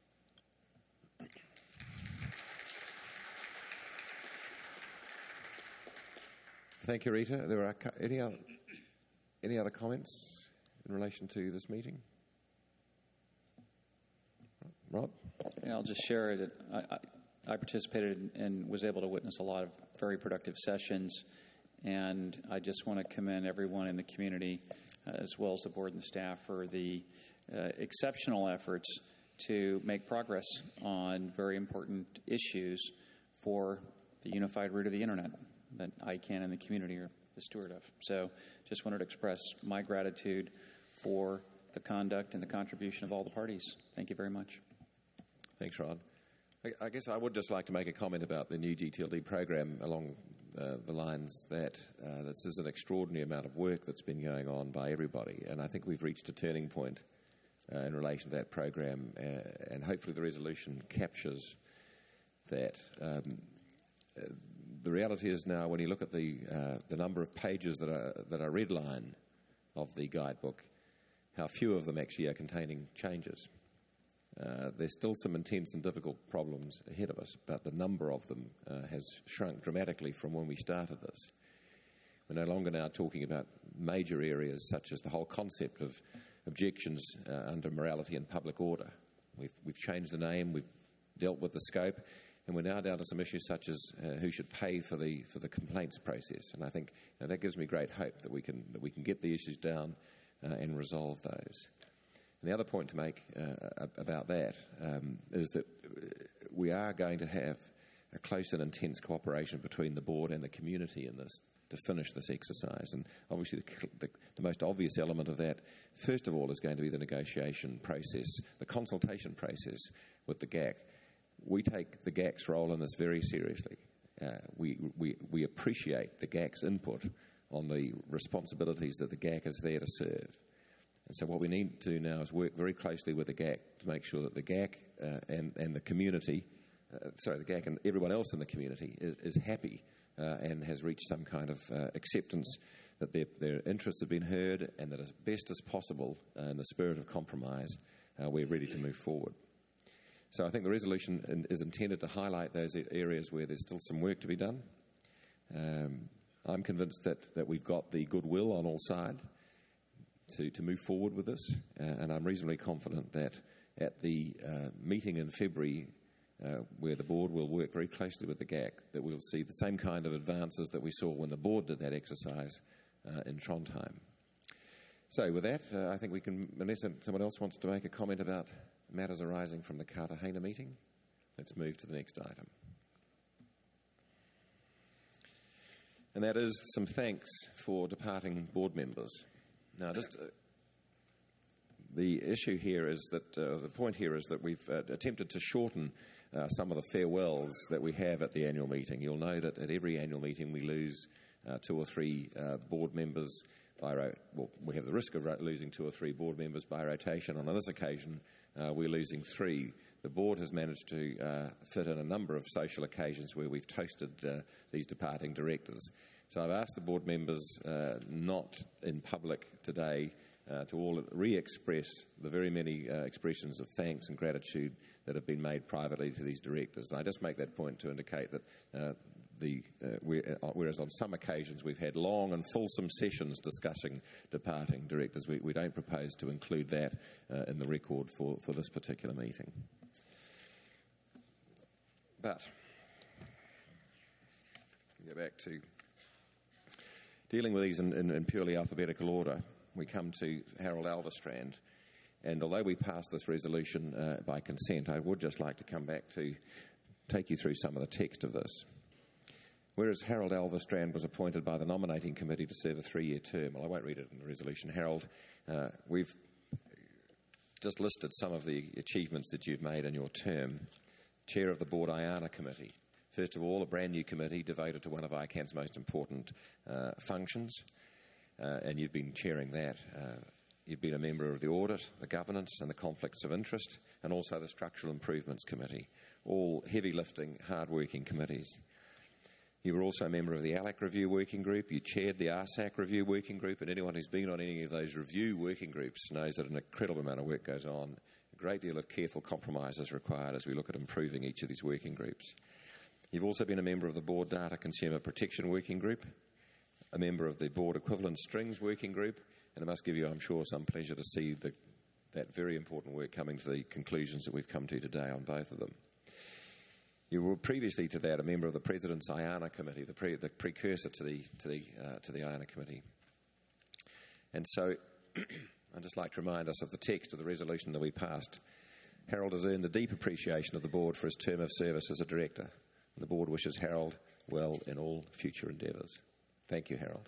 Thank you, Rita. There are any other comments in relation to this meeting? Rob? Yeah, I'll just share it. I participated and was able to witness a lot of very productive sessions, and I just want to commend everyone in the community, as well as the board and the staff, for the exceptional efforts to make progress on very important issues for the unified root of the Internet that ICANN and the community are the steward of. So just wanted to express my gratitude for the conduct and the contribution of all the parties. Thank you very much. Thanks, Rod. I guess I would just like to make a comment about the new GTLD program along the lines that this is an extraordinary amount of work that's been going on by everybody, and I think we've reached a turning point in relation to that program, and hopefully the resolution captures that. The reality is now, when you look at the number of pages that are redline of the guidebook, how few of them actually are containing changes. There's still some intense and difficult problems ahead of us, but the number of them has shrunk dramatically from when we started this. We're no longer now talking about major areas such as the whole concept of objections under morality and public order. We've changed the name, we've dealt with the scope, and we're now down to some issues such as who should pay for the complaints process. And I think that gives me great hope that we can get the issues down and resolve those. And the other point to make about that is that we are going to have a close and intense cooperation between the board and the community in this to finish this exercise. And obviously the most obvious element of that, first of all, is going to be the negotiation process, the consultation process with the GAC. We take the GAC's role in this very seriously. We appreciate the GAC's input on the responsibilities that the GAC is there to serve. And so what we need to do now is work very closely with the GAC to make sure that the GAC and the community, the GAC and everyone else in the community is happy and has reached some kind of acceptance that their interests have been heard, and that as best as possible, in the spirit of compromise, we're ready to move forward. So I think the resolution is intended to highlight those areas where there's still some work to be done. I'm convinced that we've got the goodwill on all sides to move forward with this, and I'm reasonably confident that at the meeting in February, where the board will work very closely with the GAC, that we'll see the same kind of advances that we saw when the board did that exercise in Trondheim. So with that, I think we can, unless someone else wants to make a comment about matters arising from the Cartagena meeting, let's move to the next item. And that is some thanks for departing board members. Now, just the issue here is that the point here is that we've attempted to shorten some of the farewells that we have at the annual meeting. You'll know that at every annual meeting we lose 2 or 3 board members we have the risk of losing 2 or 3 board members by rotation. On this occasion, we're losing 3. The board has managed to fit in a number of social occasions where we've toasted these departing directors. So I've asked the board members not in public today to all re-express the very many expressions of thanks and gratitude that have been made privately to these directors. And I just make that point to indicate that whereas on some occasions we've had long and fulsome sessions discussing departing directors, we don't propose to include that in the record for this particular meeting. But go back to dealing with these in purely alphabetical order. We come to Harold Alverstrand, and although we passed this resolution by consent, I would just like to come back to take you through some of the text of this. Whereas Harold Alverstrand was appointed by the nominating committee to serve a 3-year term, well, I won't read it in the resolution, Harold. We've just listed some of the achievements that you've made in your term. Chair of the Board IANA Committee. First of all, a brand new committee devoted to one of ICANN's most important functions, and you've been chairing that. You've been a member of the Audit, the Governance and the Conflicts of Interest, and also the Structural Improvements Committee, all heavy-lifting, hard-working committees. You were also a member of the ALAC Review Working Group. You chaired the RSAC Review Working Group, and anyone who's been on any of those review working groups knows that an incredible amount of work goes on. A great deal of careful compromise is required as we look at improving each of these working groups. You've also been a member of the Board Data Consumer Protection Working Group, a member of the Board Equivalent Strings Working Group, and it must give you, I'm sure, some pleasure to see that very important work coming to the conclusions that we've come to today on both of them. You were previously to that a member of the President's IANA Committee, the precursor to the IANA Committee. And so I'd just like to remind us of the text of the resolution that we passed. Harold has earned the deep appreciation of the Board for his term of service as a Director. And the Board wishes Harold well in all future endeavours. Thank you, Harold.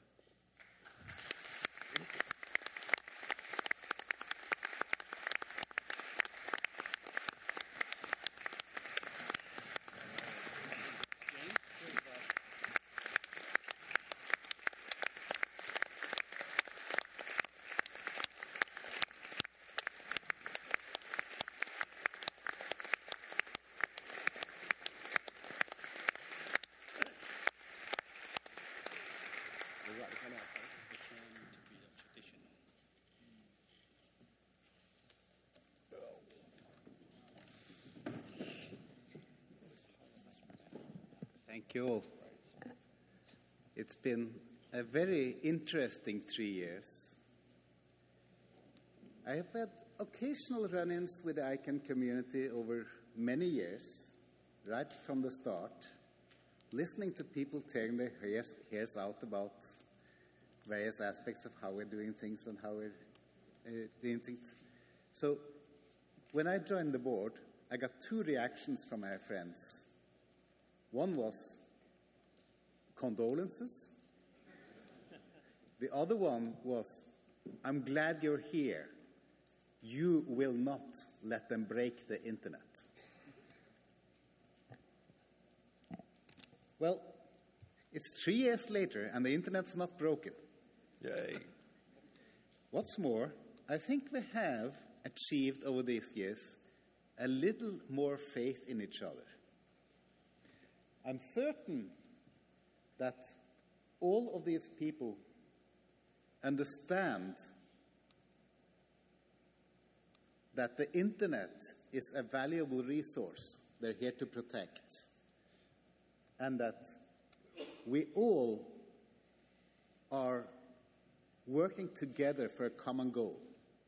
Thank you all. It's been a very interesting 3 years. I have had occasional run-ins with the ICANN community over many years, right from the start, listening to people tearing their hairs out about various aspects of how we're doing things and how we're doing things. So when I joined the board, I got 2 reactions from my friends. One was condolences. The other one was, I'm glad you're here. You will not let them break the internet. Well, it's 3 years later and the internet's not broken. Yay. What's more, I think we have achieved over these years a little more faith in each other. I'm certain that all of these people understand that the internet is a valuable resource they're here to protect, and that we all are working together for a common goal.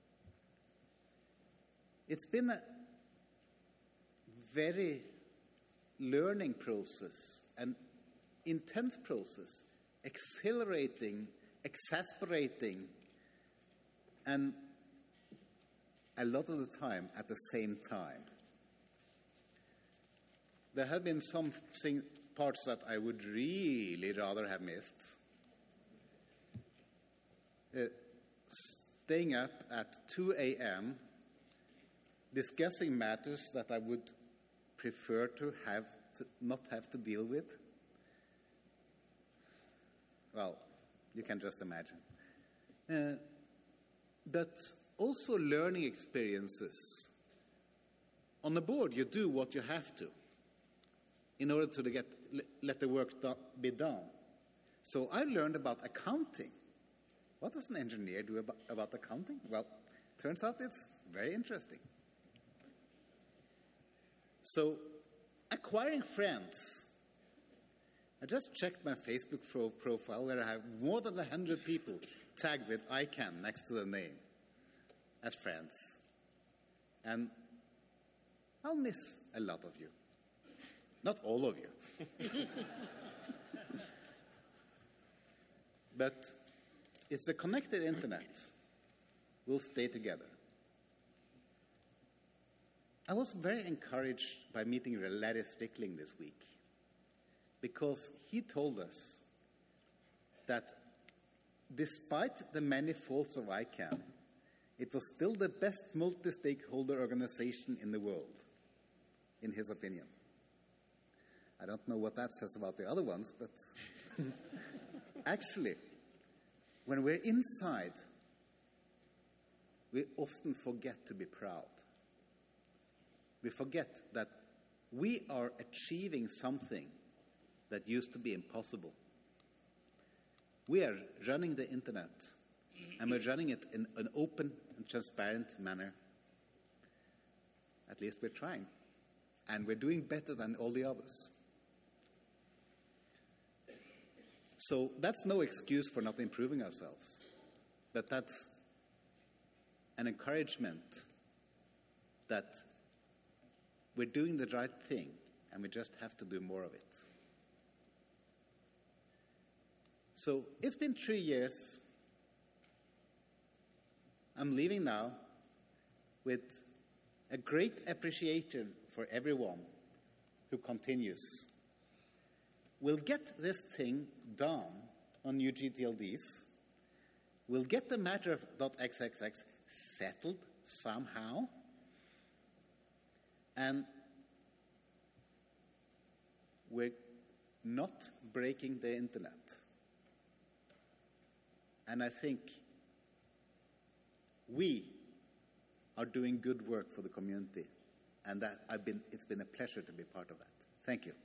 It's been a very learning process, an intense process, exhilarating, exasperating, and a lot of the time at the same time. There have been some parts that I would really rather have missed. Staying up at 2 a.m., discussing matters that I would prefer to not have to deal with? Well, you can just imagine. But also learning experiences. On the board, you do what you have to in order to let the work be done. So I learned about accounting. What does an engineer do about accounting? Well, turns out it's very interesting. So, acquiring friends. I just checked my Facebook profile where I have more than 100 people tagged with ICANN next to their name as friends. And I'll miss a lot of you. Not all of you. But it's the connected internet will stay together. I was very encouraged by meeting Larry Stickling this week because he told us that despite the many faults of ICANN, it was still the best multi-stakeholder organization in the world, in his opinion. I don't know what that says about the other ones, but actually, when we're inside, we often forget to be proud. We forget that we are achieving something that used to be impossible. We are running the internet, and we're running it in an open and transparent manner. At least we're trying. And we're doing better than all the others. So that's no excuse for not improving ourselves. But that's an encouragement that we're doing the right thing, and we just have to do more of it. So it's been 3 years. I'm leaving now with a great appreciation for everyone who continues. We'll get this thing done on new GTLDs. We'll get the matter of .xxx settled somehow. And we're not breaking the internet. And I think we are doing good work for the community. And that it's been a pleasure to be part of that. Thank you.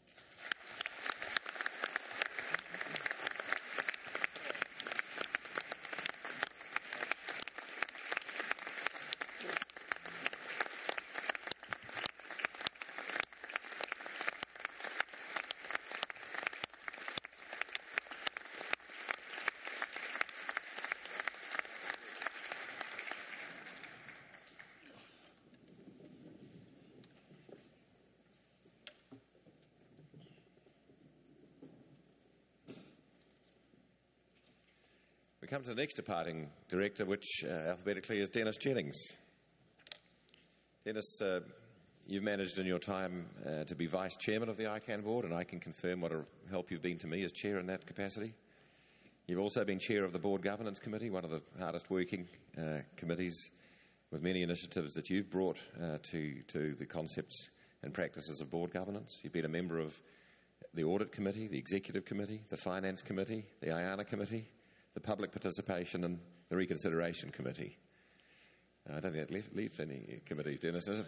We come to the next departing director, which alphabetically is Dennis Jennings. Dennis, you've managed in your time to be vice chairman of the ICANN board, and I can confirm what a help you've been to me as chair in that capacity. You've also been chair of the board governance committee, one of the hardest working committees, with many initiatives that you've brought to the concepts and practices of board governance. You've been a member of the audit committee, the executive committee, the finance committee, the IANA committee, the public participation, and the reconsideration committee. I don't think that left any committees, Dennis, is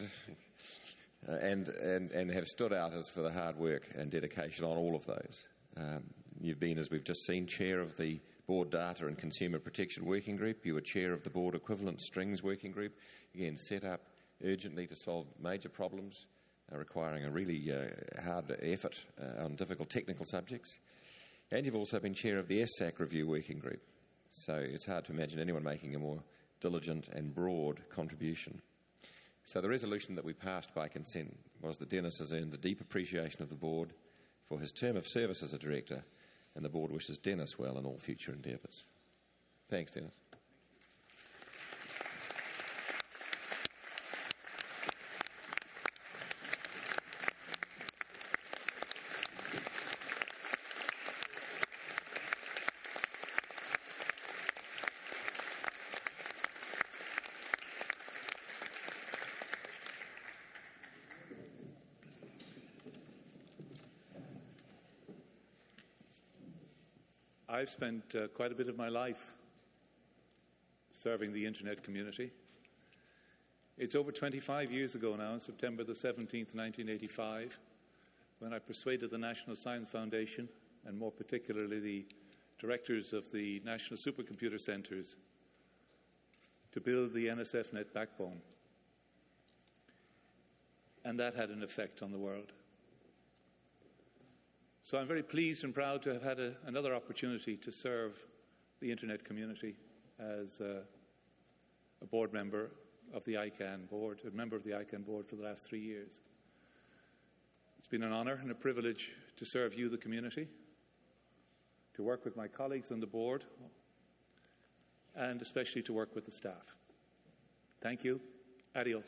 it? And have stood out as for the hard work and dedication on all of those. You've been, as we've just seen, chair of the Board Data and Consumer Protection Working Group. You were chair of the Board Equivalent Strings Working Group, again set up urgently to solve major problems requiring a really hard effort on difficult technical subjects. And you've also been chair of the SSAC Review Working Group. So it's hard to imagine anyone making a more diligent and broad contribution. So the resolution that we passed by consent was that Dennis has earned the deep appreciation of the board for his term of service as a director, and the board wishes Dennis well in all future endeavours. Thanks, Dennis. I've spent quite a bit of my life serving the internet community. It's over 25 years ago now, on September the 17th, 1985, when I persuaded the National Science Foundation, and more particularly the directors of the National Supercomputer Centres, to build the NSFNet backbone. And that had an effect on the world. So I'm very pleased and proud to have had another opportunity to serve the internet community as a board member of the ICANN board, a member of the ICANN board for the last 3 years. It's been an honour and a privilege to serve you, the community, to work with my colleagues on the board, and especially to work with the staff. Thank you. Adios.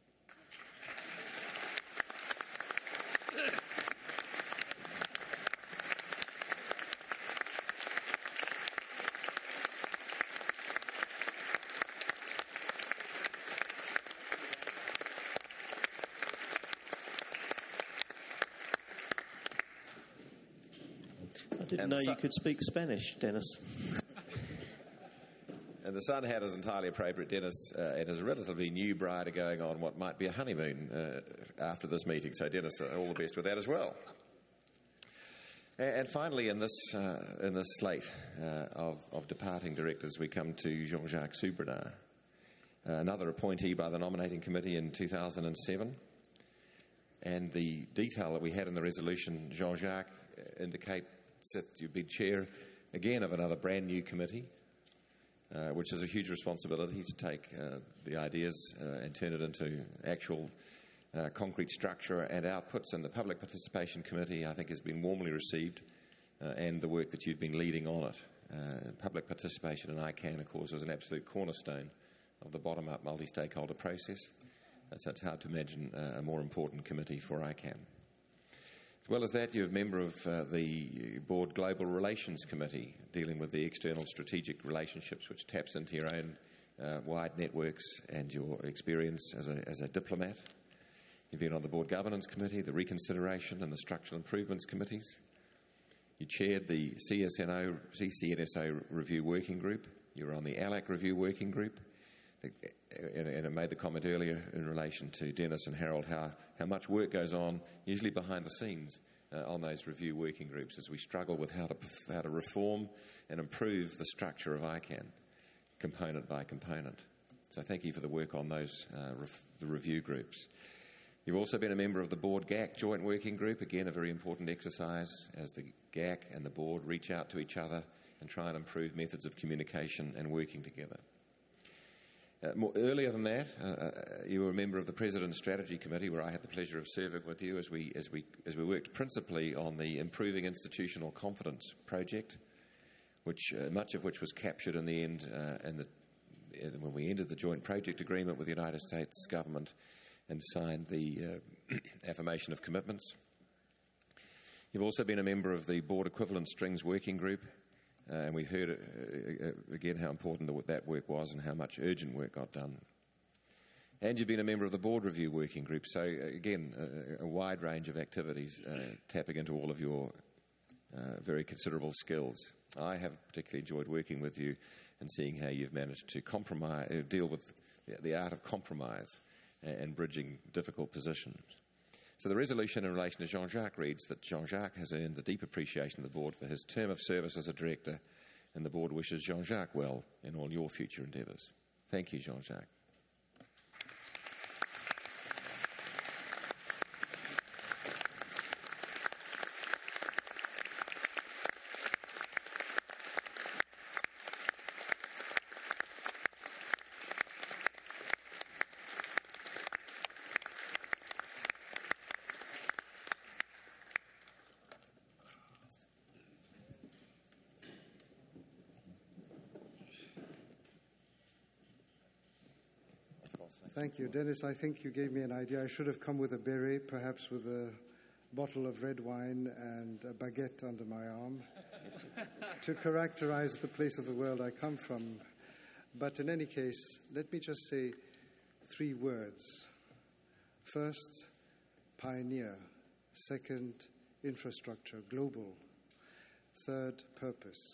I didn't know you could speak Spanish, Dennis. And the sun hat is entirely appropriate, Dennis. And as a relatively new bride are going on what might be a honeymoon after this meeting. So, Dennis, all the best with that as well. And finally, in this slate of departing directors, we come to Jean-Jacques Soubrenard, another appointee by the nominating committee in 2007. And the detail that we had in the resolution, Jean-Jacques, indicates that you've been chair again of another brand new committee, which is a huge responsibility to take the ideas and turn it into actual concrete structure and outputs. And the Public Participation Committee, I think, has been warmly received, and the work that you've been leading on it. Public participation in ICANN, of course, is an absolute cornerstone of the bottom-up multi-stakeholder process. So it's hard to imagine a more important committee for ICANN. As well as that, you're a member of the Board Global Relations Committee, dealing with the external strategic relationships, which taps into your own wide networks and your experience as a diplomat. You've been on the Board Governance Committee, the Reconsideration and the Structural Improvements Committees. You chaired the CCNSO Review Working Group. You were on the ALAC Review Working Group. And I made the comment earlier in relation to Dennis and Harold how much work goes on, usually behind the scenes, on those review working groups as we struggle with how to reform and improve the structure of ICANN, component by component. So thank you for the work on those the review groups. You've also been a member of the Board GAC Joint Working Group, again a very important exercise as the GAC and the Board reach out to each other and try and improve methods of communication and working together. Earlier than that, you were a member of the President's Strategy Committee, where I had the pleasure of serving with you as we worked principally on the Improving Institutional Confidence project, which much of which was captured in the end when we ended the joint project agreement with the United States government and signed the affirmation of commitments. You've also been a member of the Board Equivalent Strings Working Group. And we heard again how important that work was and how much urgent work got done. And you've been a member of the Board Review Working Group, so again, a wide range of activities tapping into all of your very considerable skills. I have particularly enjoyed working with you and seeing how you've managed to deal with the art of compromise and bridging difficult positions. So the resolution in relation to Jean-Jacques reads that Jean-Jacques has earned the deep appreciation of the Board for his term of service as a director, and the Board wishes Jean-Jacques well in all your future endeavours. Thank you, Jean-Jacques. Thank you, Dennis. I think you gave me an idea. I should have come with a beret, perhaps with a bottle of red wine and a baguette under my arm to characterize the place of the world I come from. But in any case, let me just say 3 words. First, pioneer. Second, infrastructure, global. Third, purpose.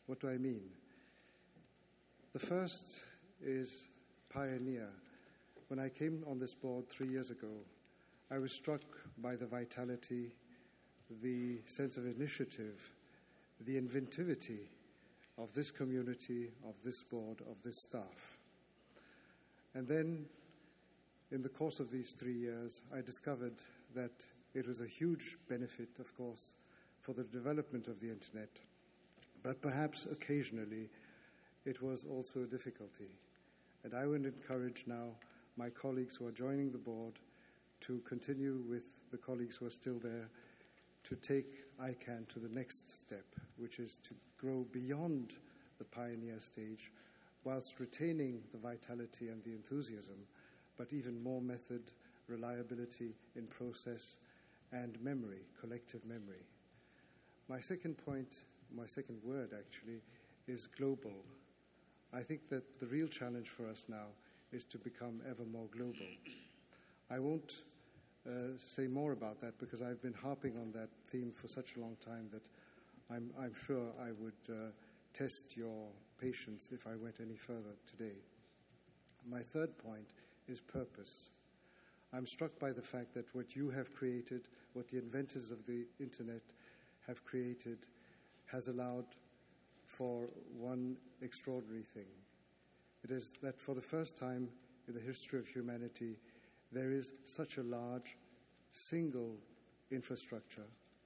What do I mean? The first is pioneer. When I came on this board 3 years ago, I was struck by the vitality, the sense of initiative, the inventivity of this community, of this board, of this staff. And then, in the course of these 3 years, I discovered that it was a huge benefit, of course, for the development of the Internet, but perhaps occasionally it was also a difficulty. And I would encourage now my colleagues who are joining the board to continue with the colleagues who are still there to take ICANN to the next step, which is to grow beyond the pioneer stage whilst retaining the vitality and the enthusiasm, but even more method, reliability in process, and memory, collective memory. My second point, my second word actually, is global. I think that the real challenge for us now is to become ever more global. I won't say more about that because I've been harping on that theme for such a long time that I'm sure I would test your patience if I went any further today. My third point is purpose. I'm struck by the fact that what you have created, what the inventors of the Internet have created, has allowed for one extraordinary thing. It is that for the first time in the history of humanity, there is such a large single infrastructure.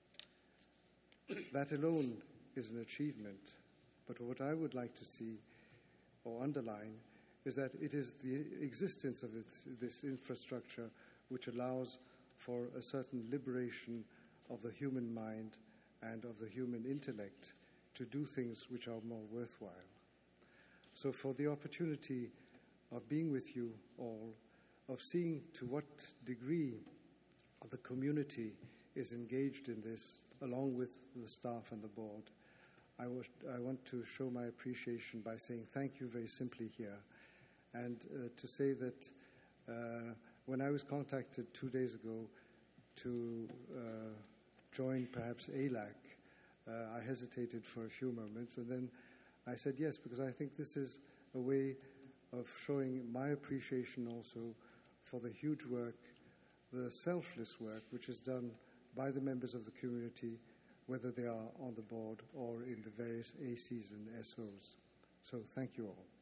That alone is an achievement. But what I would like to see or underline is that it is the existence of this infrastructure which allows for a certain liberation of the human mind and of the human intellect to do things which are more worthwhile. So for the opportunity of being with you all, of seeing to what degree the community is engaged in this, along with the staff and the board, I want to show my appreciation by saying thank you very simply here, and to say that when I was contacted 2 days ago to join perhaps ALAC, I hesitated for a few moments, and then I said yes, because I think this is a way of showing my appreciation also for the huge work, the selfless work, which is done by the members of the community, whether they are on the board or in the various ACs and SOs. So thank you all.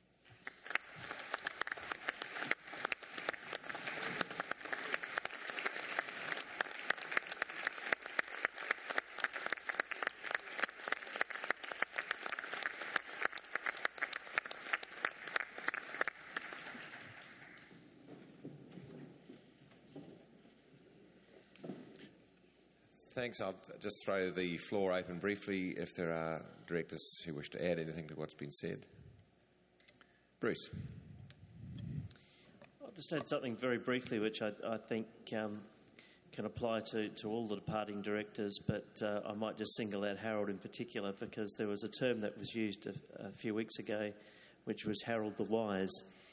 Thanks. I'll just throw the floor open briefly if there are directors who wish to add anything to what's been said. Bruce. I'll just add something very briefly, which I think can apply to all the departing directors, but I might just single out Harold in particular, because there was a term that was used a few weeks ago, which was Harold the Wise.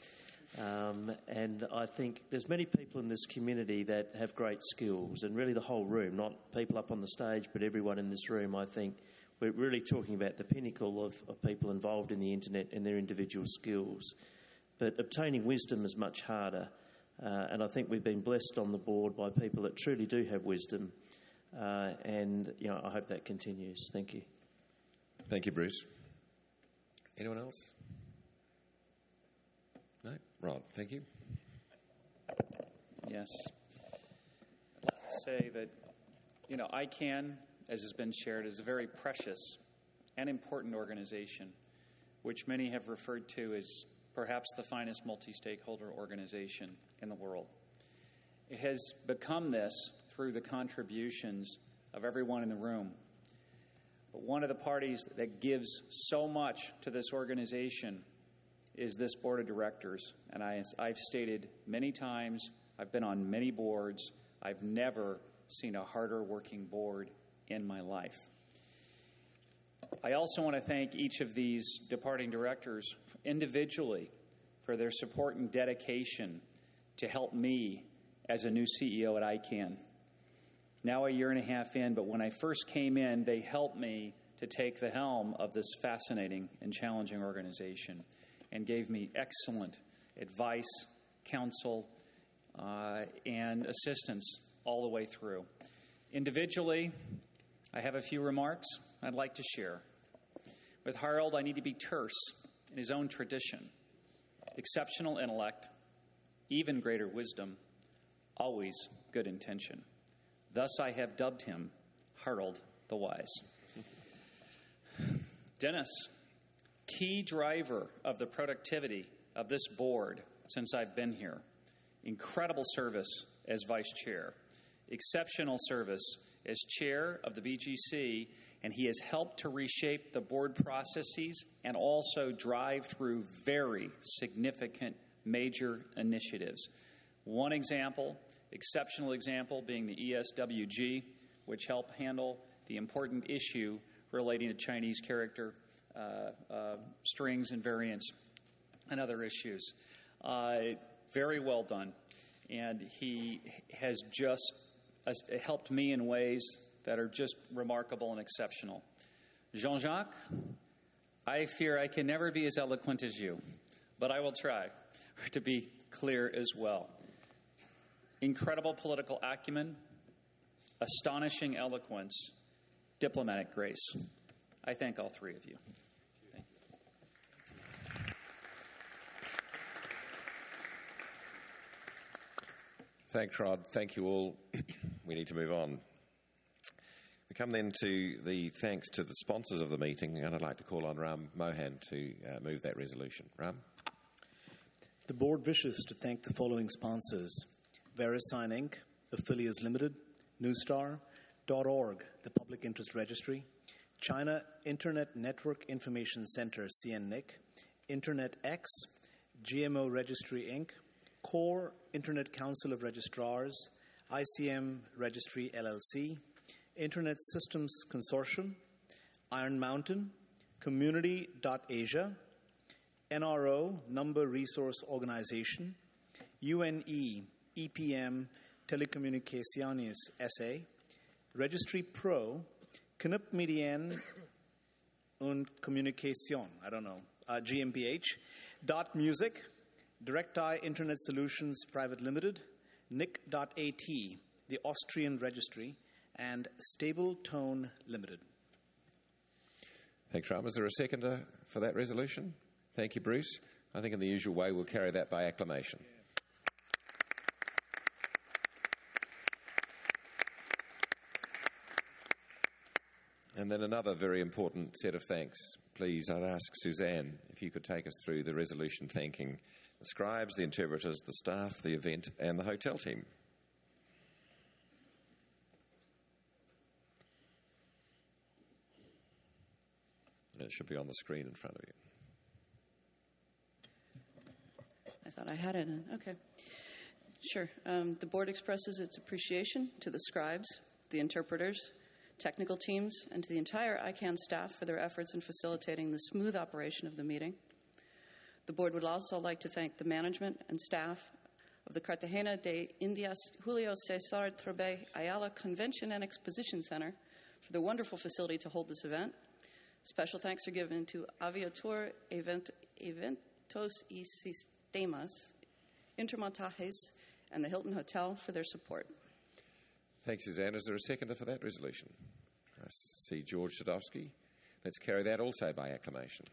And I think there's many people in this community that have great skills, and really the whole room, not people up on the stage, but everyone in this room. I think we're really talking about the pinnacle of people involved in the internet and their individual skills. But obtaining wisdom is much harder, and I think we've been blessed on the board by people that truly do have wisdom, and I hope that continues. Thank you. Thank you, Bruce. Anyone else? No? Rod, thank you. Yes. I'd like to say that, ICANN, as has been shared, is a very precious and important organization, which many have referred to as perhaps the finest multi-stakeholder organization in the world. It has become this through the contributions of everyone in the room. But one of the parties that gives so much to this organization is this board of directors. And I've stated many times, I've been on many boards, I've never seen a harder working board in my life. I also want to thank each of these departing directors individually for their support and dedication to help me as a new CEO at ICANN. Now a year and a half in, but when I first came in, they helped me to to take the helm of this fascinating and challenging organization and gave me excellent advice, counsel, and assistance all the way through. Individually, I have a few remarks I'd like to share. With Harold, I need to be terse in his own tradition. Exceptional intellect, even greater wisdom, always good intention. Thus I have dubbed him Harold the Wise. Dennis, key driver of the productivity of this board since I've been here. Incredible service as vice chair. Exceptional service as chair of the BGC, and he has helped to reshape the board processes and also drive through very significant major initiatives. One example, exceptional example, being the ESWG, which helped handle the important issue relating to Chinese character strings and variants and other issues. Very well done. And he has just helped me in ways that are just remarkable and exceptional. Jean-Jacques, I fear I can never be as eloquent as you, but I will try to be clear as well. Incredible political acumen, astonishing eloquence, diplomatic grace. I thank all three of you. Thank you. Thanks, Rod. Thank you all. We need to move on. We come then to the thanks to the sponsors of the meeting, and I'd like to call on Ram Mohan to move that resolution. Ram? The board wishes to thank the following sponsors: VeriSign Inc., Affiliates Limited, Newstar.org, the Public Interest Registry, China Internet Network Information Center, CNNIC, InternetX, GMO Registry Inc., Core Internet Council of Registrars, ICM Registry LLC, Internet Systems Consortium, Iron Mountain, Community.Asia, NRO Number Resource Organization, UNE EPM Telecommunicaciones SA, Registry Pro, Knupp Medien und Kommunikation, GmbH, Dot Music, DirectEye Internet Solutions Private Limited, Nick.at, the Austrian Registry, and Stable Tone Limited. Thanks, Ram. Is there a seconder for that resolution? Thank you, Bruce. I think in the usual way we'll carry that by acclamation. And then another very important set of thanks. Please, I'd ask Suzanne if you could take us through the resolution thanking the scribes, the interpreters, the staff, the event, and the hotel team. It should be on the screen in front of you. I thought I had it. Okay. Sure. The board expresses its appreciation to the scribes, the interpreters, technical teams, and to the entire ICANN staff for their efforts in facilitating the smooth operation of the meeting. The board would also like to thank the management and staff of the Cartagena de Indias Julio Cesar Turbay Ayala Convention and Exposition Center for the wonderful facility to hold this event. Special thanks are given to Aviatur Eventos y Sistemas, Intermontajes, and the Hilton Hotel for their support. Thanks, Suzanne. Is there a seconder for that resolution? I see George Sadowski. Let's carry that also by acclamation.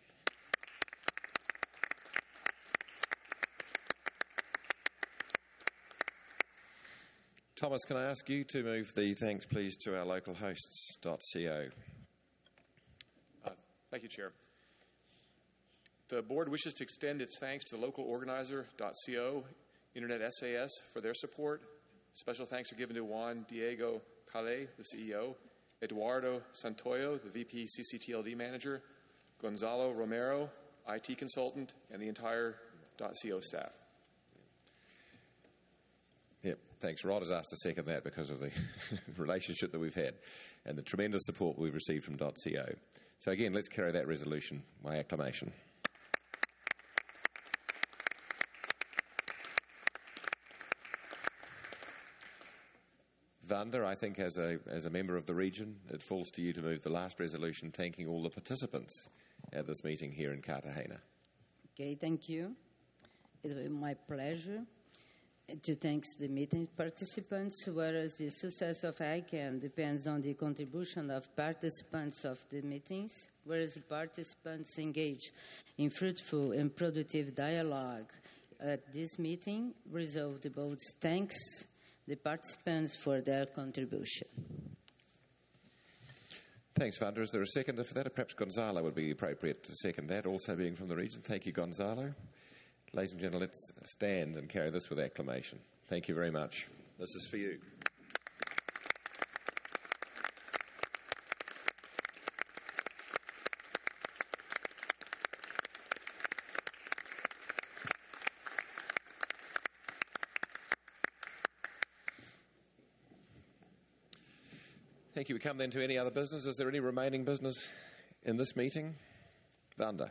Thomas, can I ask you to move the thanks, please, to our local hosts.co? Thank you, Chair. The board wishes to extend its thanks to the local organizer.co, Internet SAS, for their support. Special thanks are given to Juan Diego Calais, the CEO, Eduardo Santoyo, the VP CCTLD manager, Gonzalo Romero, IT consultant, and the entire .co staff. Yep, thanks. Rod has asked to second that because of the relationship that we've had and the tremendous support we've received from .co. So again, let's carry that resolution by acclamation. Vanda, I think as a member of the region, it falls to you to move the last resolution, thanking all the participants at this meeting here in Cartagena. Okay, thank you. It will be my pleasure to thank the meeting participants, whereas the success of ICANN depends on the contribution of participants of the meetings, whereas the participants engage in fruitful and productive dialogue at this meeting, resolved both thanks the participants for their contribution. Thanks, Vanda. Is there a seconder for that? Perhaps Gonzalo would be appropriate to second that, also being from the region. Thank you, Gonzalo. Ladies and gentlemen, let's stand and carry this with acclamation. Thank you very much. This is for you. Thank you. We come then to any other business. Is there any remaining business in this meeting? Vanda.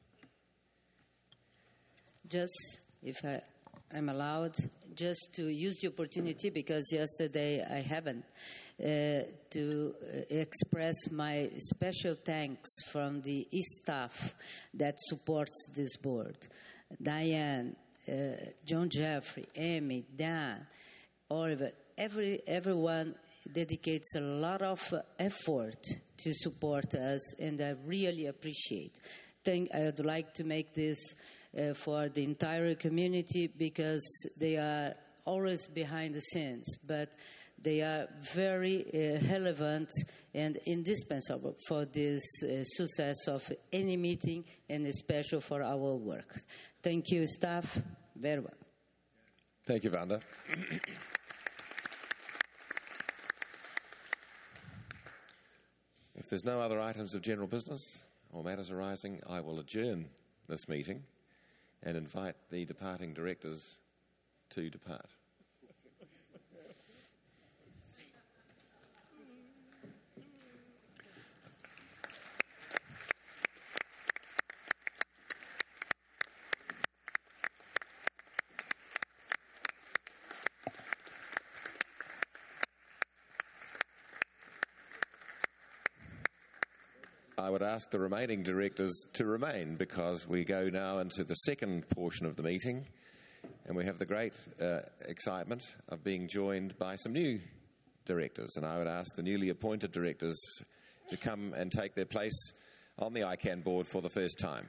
Just, if I'm allowed, just to use the opportunity, because yesterday I haven't, to express my special thanks from the staff that supports this board. Diane, John Jeffrey, Amy, Dan, Oliver, everyone dedicates a lot of effort to support us, and I really appreciate. I would like to make this for the entire community, because they are always behind the scenes, but they are very relevant and indispensable for this success of any meeting, and especially for our work. Thank you, staff. Very well. Thank you, Vanda. If there's no other items of general business or matters arising, I will adjourn this meeting and invite the departing directors to depart. I would ask the remaining directors to remain, because we go now into the second portion of the meeting, and we have the great excitement of being joined by some new directors. And I would ask the newly appointed directors to come and take their place on the ICANN board for the first time.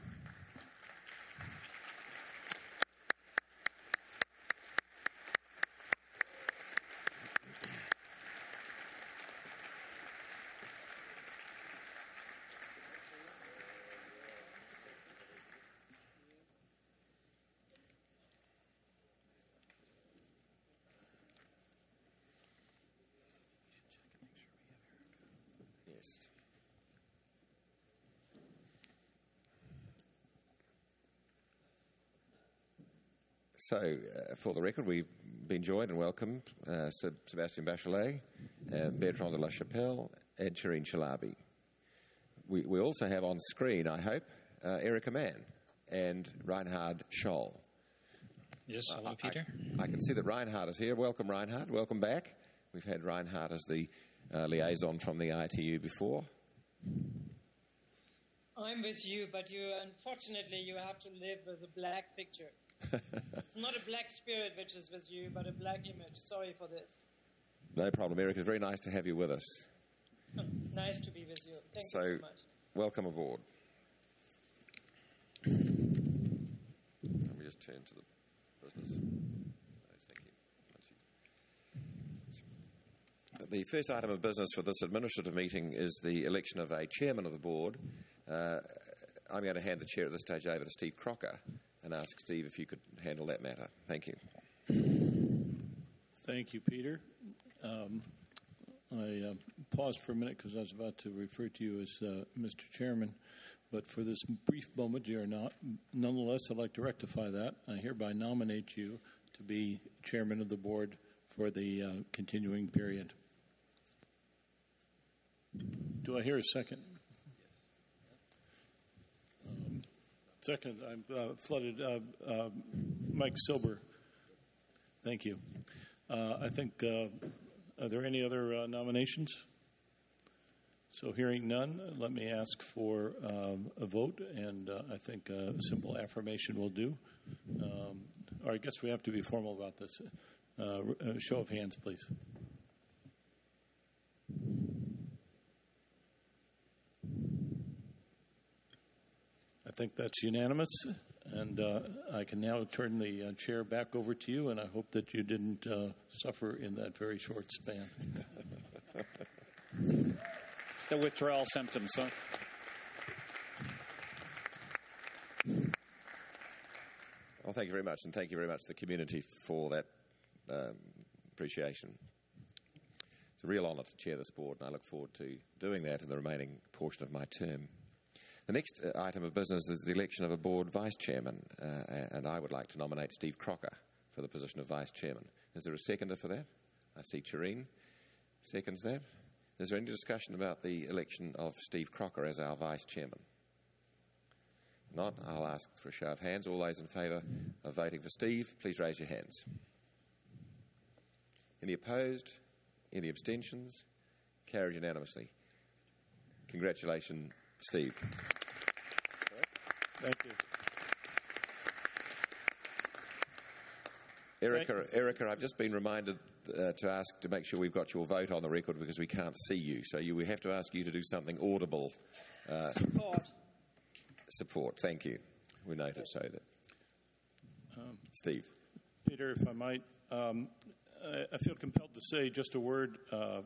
So, for the record, we've been joined and welcomed Sebastian Bachelet, Bertrand de la Chapelle, and Shireen Chalabi. We also have on screen, I hope, Erica Mann and Reinhard Scholl. Yes, hello, Peter. I can see that Reinhard is here. Welcome, Reinhard. Welcome back. We've had Reinhard as the liaison from the ITU before. I'm with you, but unfortunately you have to live with a black picture. It's not a black spirit which is with you, but a black image. Sorry for this. No problem, Eric. It's very nice to have you with us. Nice to be with you. Thank you so much. Welcome aboard. Let me just turn to the business. Thank you. The first item of business for this administrative meeting is the election of a chairman of the board. I'm going to hand the chair at this stage over to Steve Crocker and ask Steve if you could handle that matter. Thank you. Thank you, Peter. I paused for a minute because I was about to refer to you as Mr. Chairman, but for this brief moment, you are not. Nonetheless, I'd like to rectify that. I hereby nominate you to be chairman of the board for the continuing period. Do I hear a second? Second, I'm flooded. Mike Silber. Thank you. I think Are there any other nominations? So hearing none, let me ask for a vote, and I think a simple affirmation will do. Or I guess we have to be formal about this. Show of hands, please. I think that's unanimous, and I can now turn the chair back over to you, and I hope that you didn't suffer in that very short span. The withdrawal symptoms, huh? Well, thank you very much, and thank you very much to the community for that appreciation. It's a real honour to chair this board, and I look forward to doing that in the remaining portion of my term. The next item of business is the election of a board vice chairman, and I would like to nominate Steve Crocker for the position of vice chairman. Is there a seconder for that? I see Chireen seconds that. Is there any discussion about the election of Steve Crocker as our vice chairman? Not. I'll ask for a show of hands. All those in favour of voting for Steve, please raise your hands. Any opposed? Any abstentions? Carried unanimously. Congratulations, Steve. Thank you. Erica, I've just been reminded to make sure we've got your vote on the record because we can't see you. So we have to ask you to do something audible. Support. Thank you. We noted so that. Steve. Peter, if I might, I feel compelled to say just a word.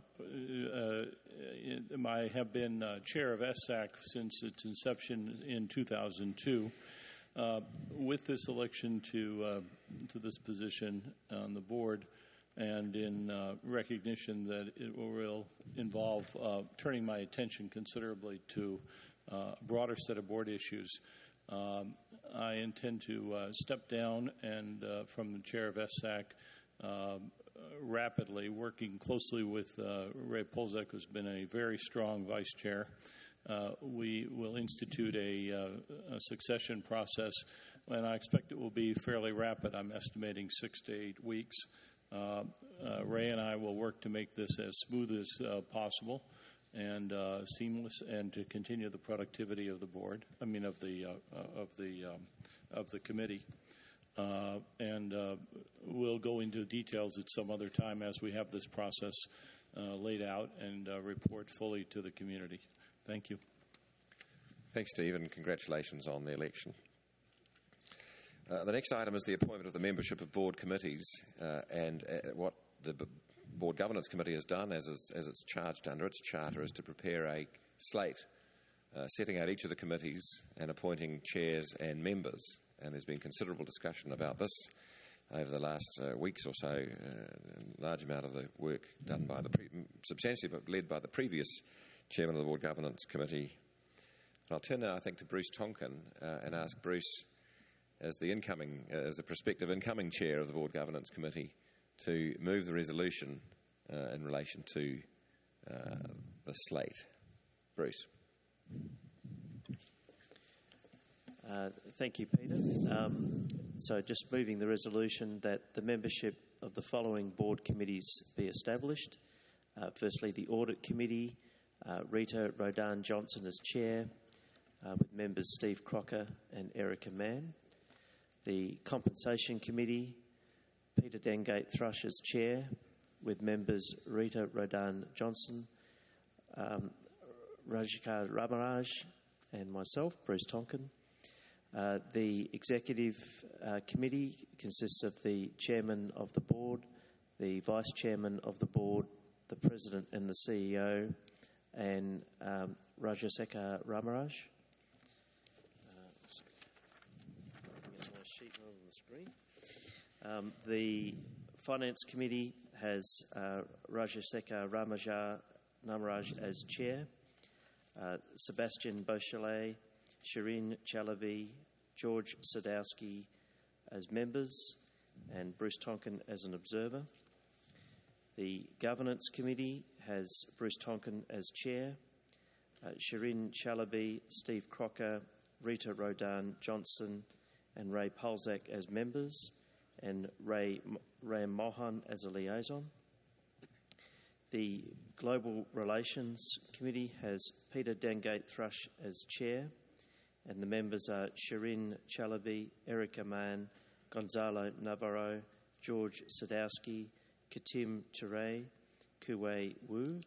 I have been chair of SAC since its inception in 2002. With this election to this position on the board, and in recognition that it will involve turning my attention considerably to a broader set of board issues, I intend to step down and from the chair of SAC rapidly, working closely with Ray Polzak, who's been a very strong vice chair. We will institute a succession process, and I expect it will be fairly rapid. I'm estimating 6 to 8 weeks. Ray and I will work to make this as smooth as possible and seamless, and to continue the productivity of the board. I mean, of the committee. And we'll go into details at some other time as we have this process laid out and report fully to the community. Thank you. Thanks, Steve, and congratulations on the election. The next item is the appointment of the membership of board committees, and what the Board Governance Committee has done, as it's charged under its charter, is to prepare a slate setting out each of the committees and appointing chairs and members. And there's been considerable discussion about this over the last weeks or so. A large amount of the work done by substantially but led by the previous chairman of the Board Governance Committee. I'll turn now, I think, to Bruce Tonkin and ask Bruce, as the prospective incoming chair of the Board Governance Committee, to move the resolution in relation to the slate. Bruce. Thank you, Peter. So just moving the resolution that the membership of the following board committees be established. Firstly, the Audit Committee, Rita Rodan-Johnson as chair, with members Steve Crocker and Erica Mann. The Compensation Committee, Peter Dengate Thrush as chair, with members Rita Rodan-Johnson, Rajika Ramaraj, and myself, Bruce Tonkin. The Executive Committee consists of the Chairman of the Board, the Vice Chairman of the Board, the President and the CEO, and Rajaseka Ramaraj. Get my sheet on the screen. The Finance Committee has Rajaseka Ramaraj as Chair, Sebastian Beauchelet, Shireen Chalabi, George Sadowski as members, and Bruce Tonkin as an observer. The Governance Committee has Bruce Tonkin as chair, Shireen Chalabi, Steve Crocker, Rita Rodan-Johnson, and Ray Polzak as members, and Ram Mohan as a liaison. The Global Relations Committee has Peter Dangate-Thrush as chair, and the members are Shirin Chalabi, Erica Mann, Gonzalo Navarro, George Sadowski, Katim Ture, Kuwei Wu.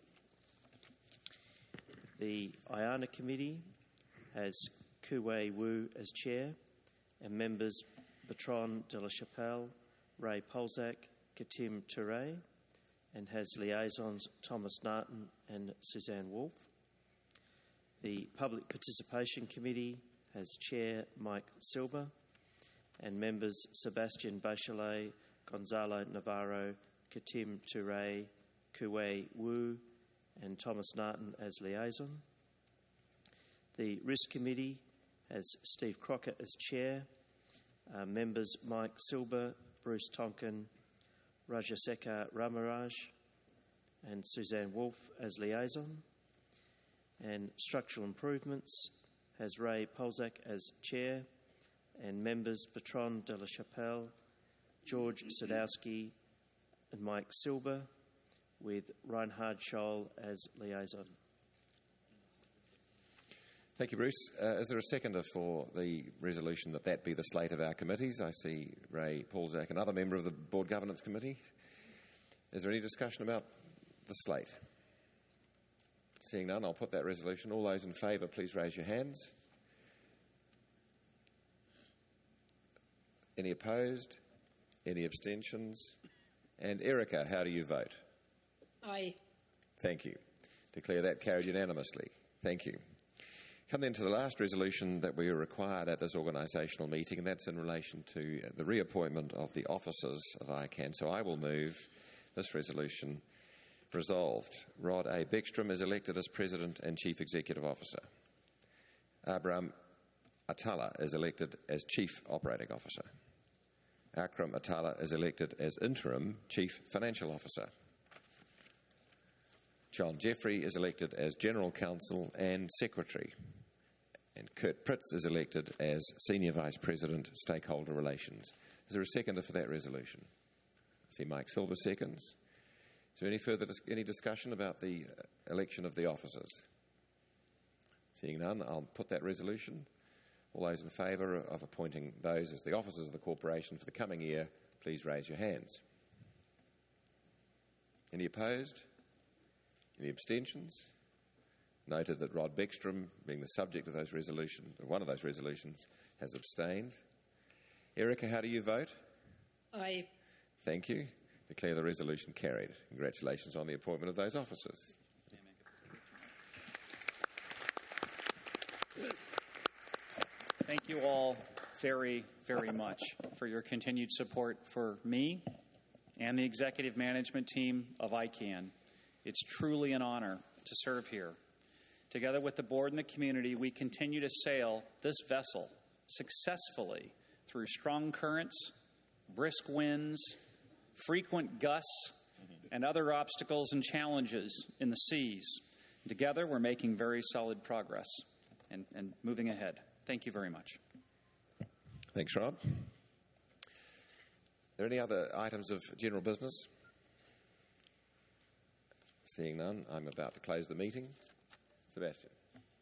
The IANA Committee has Kuwei Wu as chair, and members Bertrand de la Chapelle, Ray Polzak, Katim Ture, and has liaisons Thomas Narton and Suzanne Wolfe. The Public Participation Committee has chair Mike Silber, and members Sebastian Bachelet, Gonzalo Navarro, Katim Ture, Kuwei Wu, and Thomas Narton as liaison. The Risk Committee has Steve Crockett as chair, members Mike Silber, Bruce Tonkin, Rajaseka Ramaraj, and Suzanne Wolfe as liaison. And Structural Improvements has Ray Polzak as chair, and members Bertrand de la Chapelle, George Sadowski, and Mike Silber, with Reinhard Scholl as liaison. Thank you, Bruce. Is there a seconder for the resolution that be the slate of our committees? I see Ray Polzak, another member of the Board Governance Committee. Is there any discussion about the slate? Seeing none, I'll put that resolution. All those in favour, please raise your hands. Any opposed? Any abstentions? And Erica, how do you vote? Aye. Thank you. Declare that carried unanimously. Thank you. Come then to the last resolution that we are required at this organisational meeting, and that's in relation to the reappointment of the officers of ICANN. So I will move this resolution. Resolved. Rod A. Beckstrom is elected as President and Chief Executive Officer. Abraham Atala is elected as Chief Operating Officer. Akram Atala is elected as Interim Chief Financial Officer. John Jeffrey is elected as General Counsel and Secretary. And Kurt Pritz is elected as Senior Vice President, Stakeholder Relations. Is there a seconder for that resolution? I see Mike Silver seconds. Is there any discussion about the election of the officers? Seeing none, I'll put that resolution. All those in favour of appointing those as the officers of the corporation for the coming year, please raise your hands. Any opposed? Any abstentions? Noted that Rod Beckstrom, being the subject of those resolutions, one of those resolutions, has abstained. Erica, how do you vote? Aye. Thank you. Declare the resolution carried. Congratulations on the appointment of those officers. Thank you all very, very much for your continued support for me and the executive management team of ICANN. It's truly an honor to serve here. Together with the board and the community, we continue to sail this vessel successfully through strong currents, brisk winds, frequent gusts, and other obstacles and challenges in the seas. Together, we're making very solid progress and moving ahead. Thank you very much. Thanks, Rod. Are there any other items of general business? Seeing none, I'm about to close the meeting. Sebastian?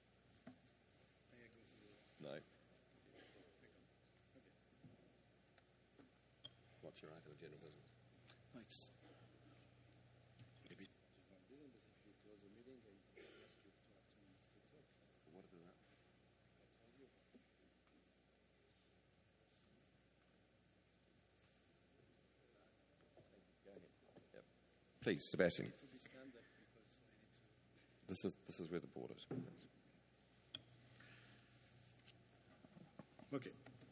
No. What's your item of general business? Thanks. Please, Sebastian. This is where the board is. Okay.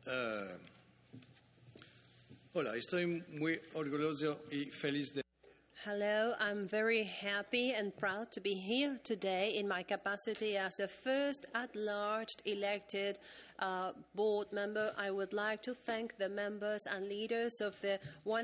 Hola, estoy muy orgulloso y feliz de. Hello, I'm very happy and proud to be here today in my capacity as the first at-large elected board member. I would like to thank the members and leaders of the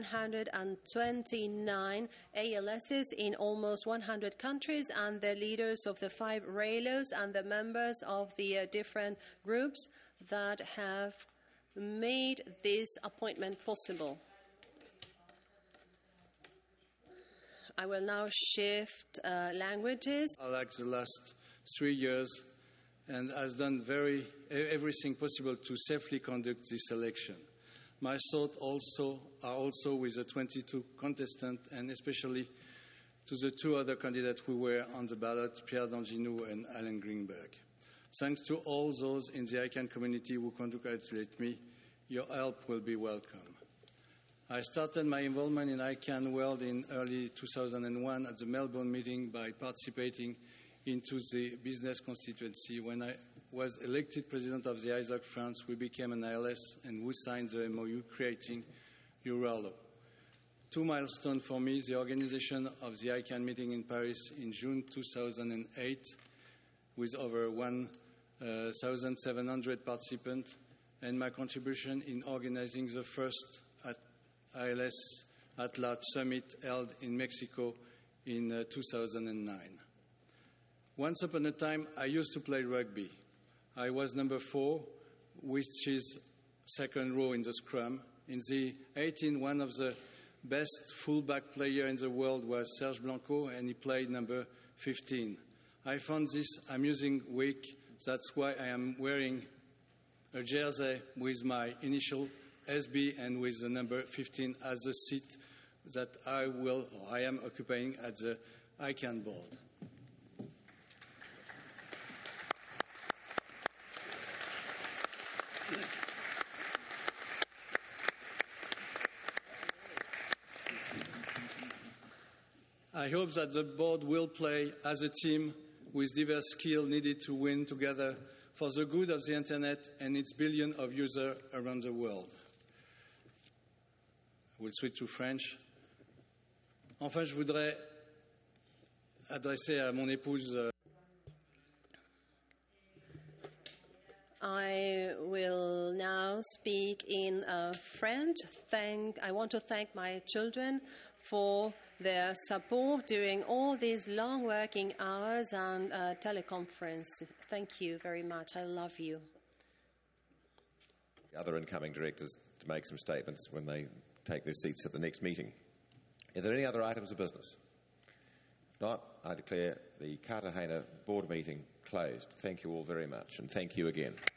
129 ALSs in almost 100 countries, and the leaders of the 5 RAILOs and the members of the different groups that have made this appointment possible. I will now shift languages. Like the last 3 years, and has done everything possible to safely conduct this election. My thoughts are also with the 22 contestants, and especially to the 2 other candidates who were on the ballot, Pierre Danginou and Alan Greenberg. Thanks to all those in the ICANN community who congratulate me. Your help will be welcome. I started my involvement in ICANN World in early 2001 at the Melbourne meeting by participating into the business constituency. When I was elected president of the ISOC France, we became an ILS and we signed the MOU creating Euralo. 2 milestones for me, the organization of the ICANN meeting in Paris in June 2008 with over 1,700 participants, and my contribution in organizing the first ILS at Large Summit held in Mexico in 2009. Once upon a time, I used to play rugby. I was number 4, which is second row in the scrum. In the 18, one of the best fullback player in the world was Serge Blanco, and he played number 15. I found this amusing week. That's why I am wearing a jersey with my initial SB and with the number 15 as the seat that I am occupying at the ICANN board. I hope that the board will play as a team with diverse skills needed to win together for the good of the Internet and its billions of users around the world. I will switch to French. Enfin, je voudrais adresser à mon épouse. I will now speak in French. I want to thank my children for their support during all these long working hours and teleconference. Thank you very much. I love you. The other incoming directors to make some statements when they take their seats at the next meeting. Are there any other items of business? If not, I declare the Cartagena board meeting closed. Thank you all very much, and thank you again.